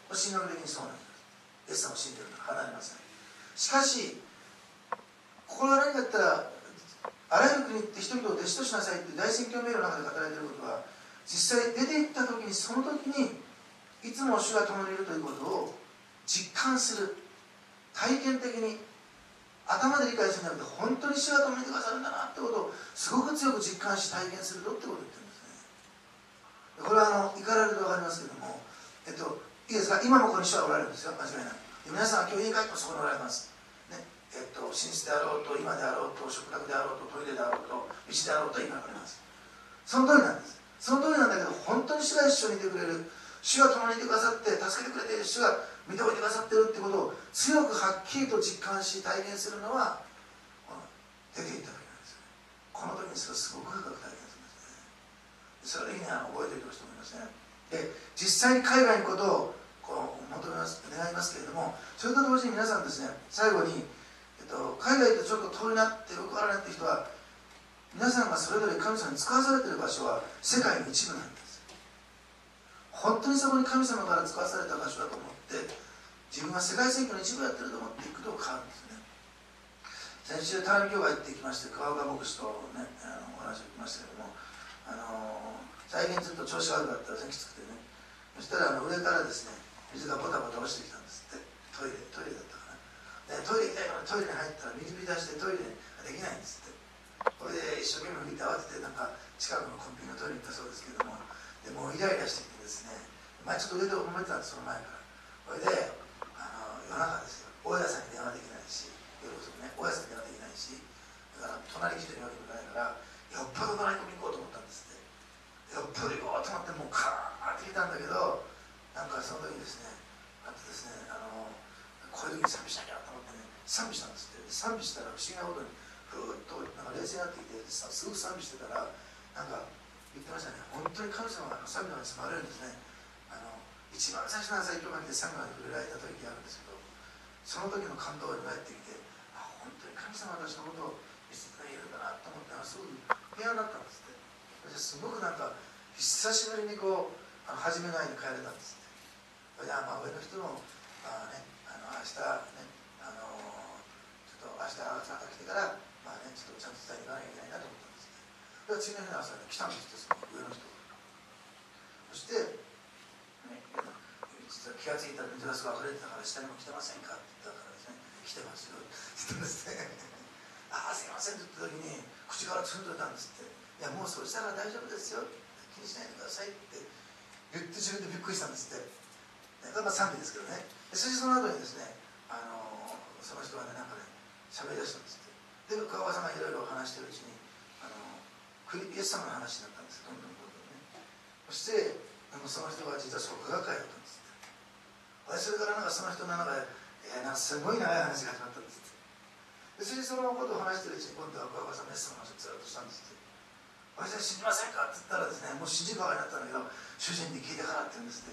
神学的にそうなんです。イエス様を信じるのは離れません。しかしこれは何かって言ったら、あらゆる国って人々を弟子としなさいって大宣教命令の中で語られていることは、実際出て行った時に、その時にいつも主が共にいるということを実感する、体験的に頭で理解するんじゃなくて、本当に主が共にいてくださるんだなってことをすごく強く実感し体験するとってことを言ってるんですね。これはあの行かれると分かりますけども、えっといいですか、今もここに主はおられるんですよ、間違いない。皆さんは今日家に帰ってもそこにおられます、ね。えっと、寝室であろうと、今であろうと、食卓であろうと、トイレであろうと、道であろうと、今おられます。その通りなんです。その通りなんだけど、本当に主が一緒にいてくれる、主が共にいてくださって助けてくれている、主が見ておいてくださっているってことを強くはっきりと実感し体験するのは出ていった時なんですよね。この時にそれをすごく深く体験するんですね。それを覚えておいてほしいと思いますね。で、実際に海外に行くことをこう求めます願いますけれども、それと同時に皆さんですね、最後に、えっと、海外とちょっと遠いなってよくわからないって人は、皆さんがそれぞれ神様に使わされている場所は世界の一部なんです。本当にそこに神様から使わされた場所だと思って自分が世界選挙の一部やってると思っていくと変わるんですね。先週田辺教会行ってきまして、川岡牧師と、ね、あのお話を聞きましたけども、あの最近ずっと調子悪かったら、ね、きつくてね、そしたらあの上からですね、水がボタボタ落ちてきたんですって。トイレトイレだったかな。でトイレ行きたいからトイレに入ったら水浸しでトイレができないんですって。これで一生懸命拭いて慌ててなんか近くのコンビニのトイレに行ったそうですけれども、でもうイライラしてきてですね、前ちょっと上で思ってたんです、その前から。これであの夜中ですよ、大家さんに電話できないし、夜遅くね、大家さんに電話できないし、だから隣近所にわけにもいかないから、よっぽど隣に行こうと思ったんですって。よっぽど行こうと思ってもうカーッて来たんだけど、なんかその時にですね、あとですね、あのこういう時に賛美しなきゃと思ってね、賛美したんですって。賛美したら不思議なことにふーっとなんか冷静になってきて、すごく賛美してたら、なんか言ってましたね、本当に神様が賛美の中に住まれるんですね。あの一番最初の朝教会に来て賛美の中に触れられた時があるんですけど、その時の感動が返ってきて、あ、本当に神様は私のことを見せてくれるんだなと思ったら、すごく平安だったんですって。私すごくなんか久しぶりにこうあの初めの愛に帰れたんですって。それであ、まあ、上の人も、まあね、あの明日ね、あのちょっと明日朝来てから、まあね、ちょっとちゃんと伝えていかなきゃいけないなと思ったんですね。で次の日の朝に来たんですって、その上の人が。そして、ね、実は気がついたら水がすごい溢れてたから、下にも来てませんかって言ったからですね、来てますよって言ったんですね。ああ、すいませんって言った時に、口からつんでたんですって。いや、もうそうしたら大丈夫ですよ、気にしないでくださいって言って自分でびっくりしたんですって。これはまあ賛美ですけどね。そしてその後にですね、あのその人がね、なんかね、喋り出したんですって。で、川川さんがいろいろ話してるうちに、あのイエス様の話になったんです、どんどんどんどんね。そして、あのその人が実は創価学会だったんですって。それからなんかその人の中で、えー、なんかすごい長い話が始まったんですって。でそれでそのことを話してるうちに、今度は川川さんのイエス様の話をずっとしたんですって。私は信じませんかって言ったらですね、もう信じるばかりになったんだけど、主人に聞いてからって言うんですって。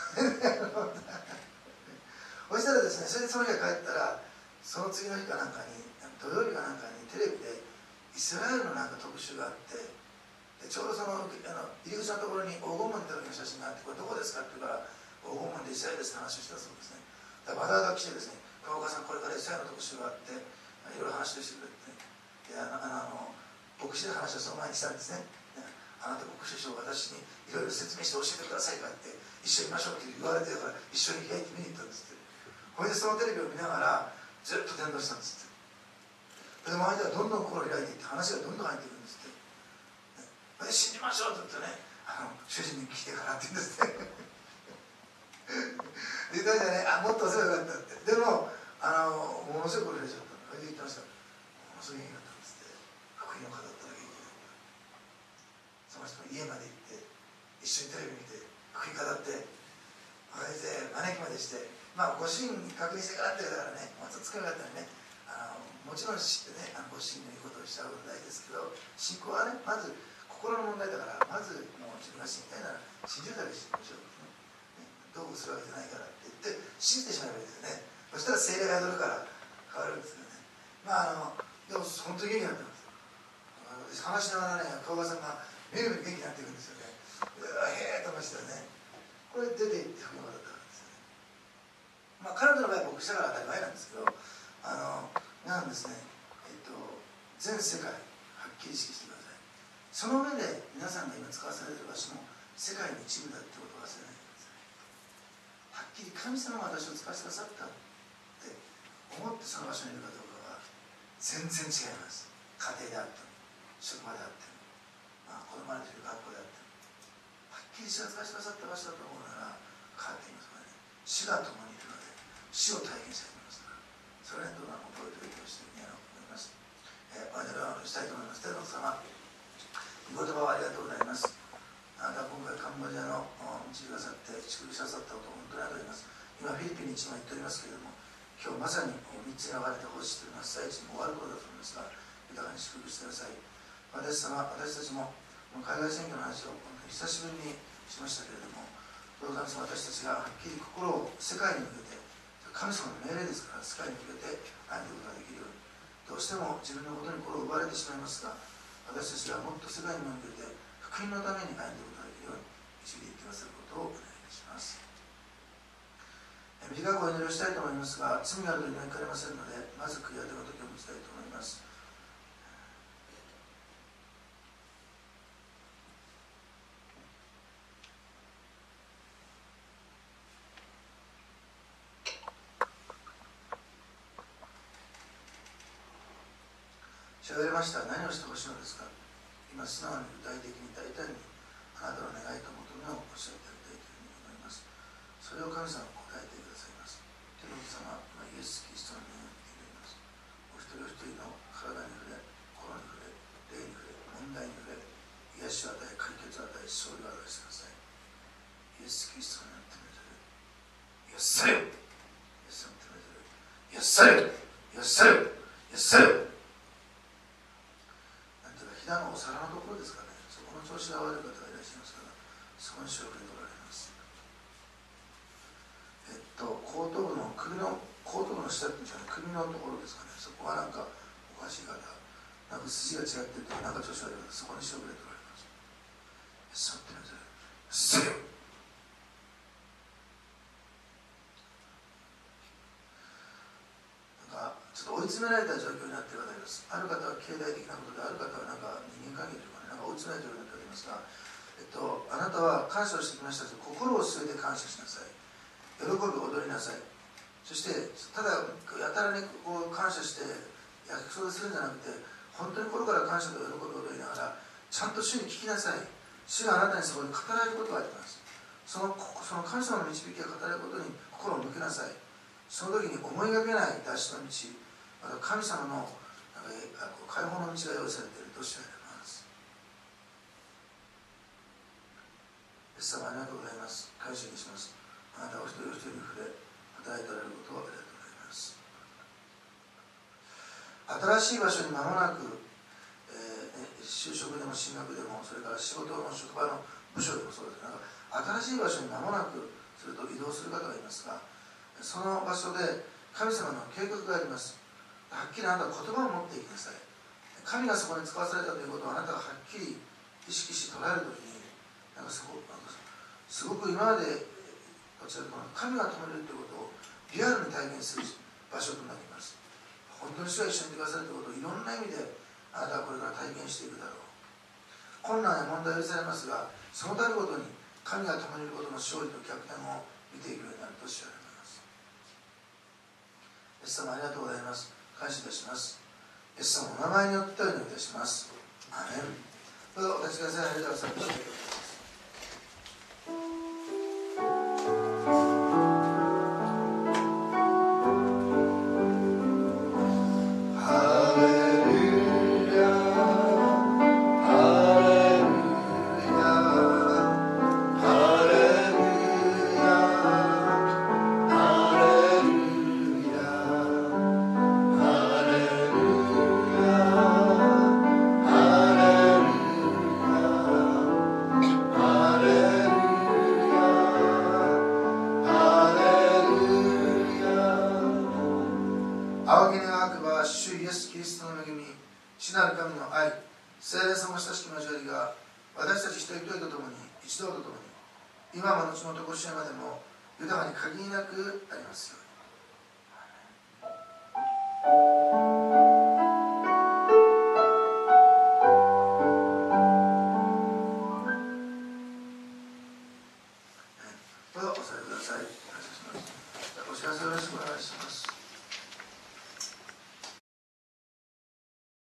そしたらですね、それでその日が帰ったら、その次の日かなんかに、土曜日かなんかにテレビでイスラエルのなんか特集があって、でちょうどそのあの入り口のところに黄金門って時の写真があって、これどこですかって言うから、黄金門でイスラエルですって話をしたそうですね。だからわざわざ来てですね、川岡さんこれからイスラエルの特集があって、いろいろ話をしてくれて、ね、であのあの牧師の話をその前にしたんですね。あなた牧師匠、私にいろいろ説明して教えてくださいかって一緒にいましょうって言われてるから一緒に開いて見に行ったんですって。これでそのテレビを見ながらずっと伝道したんですって。で周りではどんどん心を開いていって話がどんどん入っていくんですって。で信じましょうって言ってね、あの主人に来てからって言うんですね。で言ったらね、あ、もっと遅ればよかったって。でもあのものすごい心開いちゃったの。それで言ってました。ものすごい元気だったんですって。福音を語ったら元気だった。その人の家まで行って一緒にテレビ見て福音語って、それで招きまでして、まあご主人に確認してからってだからね、もうちょっと使い方にね、あのもちろん知ってね、あのご主人の言うことをしちゃうことは大事ですけど、信仰はね、まず心の問題だから、まずもう自分が信じたいなら信じるだけ信じましょうってね、どうするわけじゃないからって言って信じてしまえばいいですよね。そしたら聖霊が宿るから変わるんですよね。まああのでも本当に元気になったんですよ。話しながらね、川川さんがみるみる元気になっていくんですよね。へえと思いましたよね。これ出ていって福音がだったんですよね。 まあ、彼女の場合は僕したから当たり前なんですけど、あのなんですね、えっと、全世界はっきり意識してください。その上で皆さんが今使わされている場所も世界の一部だってことを忘れないでください。はっきり神様が私を使わせてくださったって思ってその場所にいるかどうかは全然違います。家庭であっても職場であっても、まあ、子供がいる学校であっても、はっきり主が使わせてくださった場所だと思うなら変わっていますからね。主が共にいるので主を体験したいと思いますから、それはどうなのか覚えておいてほしいと思います。えー、お祈りをしたいと思います。天の様、御言葉をありがとうございます。あなたは今回カンボジアの導きくださって祝福してくださったことを本当にありがとうございます。今フィリピンに一枚行っておりますけれども、今日まさにみっつに分かれて奉仕している真っ最中に終わることだと思いますが、豊かに祝福してください。私様、私たちも海外選挙の話を久しぶりにしましたけれども、どうか私たちがはっきり心を世界に向けて、神様の命令ですから世界に向けて歩むことができるように、どうしても自分のことに心を奪われてしまいますが、私たちがもっと世界に向けて福音のために歩むことができるように導いてくださることをお願いいたします。短くお祈りをしたいと思いますが、罪があると祈りかれませんので、まず悔い改めの時を持ちたいと思います。主が言われました。何をしてほしいのですか。今素直に具体的に大胆にあなたの願いと求めをおっしゃっていただきたいというふうに思います。それを神様が答えてくださいます。天の様、イエス・キリストの名に祈ります。お一人お一人の体に触れ、心に触れ、霊に触れ、問題に触れ、癒しを与え、解決を与え、勝利を与えてください。イエス・キリストの名によってめてる。よっさよ、イエスの手めてる。よっさよ、よっさよ、よっさよ。火のお皿のところですかね、そこの調子が悪い方がいらっしゃいますから、そこに主を触れておられます。えっと、後頭部の首の、後頭部の下っていうんですかね、首のところですかね、そこはなんかおかしい方、なんか筋が違ってて、なんか調子悪い方、そこに主を触れておられます。座ってみてください。せよ。ちょっと追い詰められた状況になっている方がいます。ある方は経済的なことで、ある方はなんか人間関係とかね、なんか追い詰められた状況になっておりますが、えっと、あなたは感謝をしてきましたと、心を据えて感謝しなさい。喜び踊りなさい。そして、ただ、やたらにこう感謝して、約束するんじゃなくて、本当に心から感謝と喜び踊りながら、ちゃんと主に聞きなさい。主があなたにそこに語られることがあります。その、その神様の導きが語られることに心を向けなさい。その時に思いがけない脱出の道、また神様の解放の道が用意されているとおっしゃられます。イエス様、ありがとうございます。感謝にします。あなたお一人お一人に触れ、働いておられることをありがとうございます。新しい場所に間もなく、えー、就職でも進学でも、それから仕事の職場の部署でもそうです。なんか新しい場所に間もなくすると移動する方がいますが、その場所で神様の計画があります。はっきりあなたは言葉を持っていきなさい。神がそこに使わされたということをあなたがはっきり意識して捉えるときに、なんかすごく、なんかすごく今までこちらで神が止めるということをリアルに体験する場所となります。本当に主が一緒にいてくださるということをいろんな意味であなたはこれから体験していくだろう。困難や問題は許されますが、そのたるごとに神が止めることの勝利と逆転を見ていくようになると知られます。イエス様、ありがとうございます。感謝いたします。イエス様のお名前によってお願いいたします。アーメン。どうぞお立ちください。ありがとうございます。今も後のとこしえまでも豊かに限りなくありますように。 どうぞお座りください。お知らせよろしくお願いします。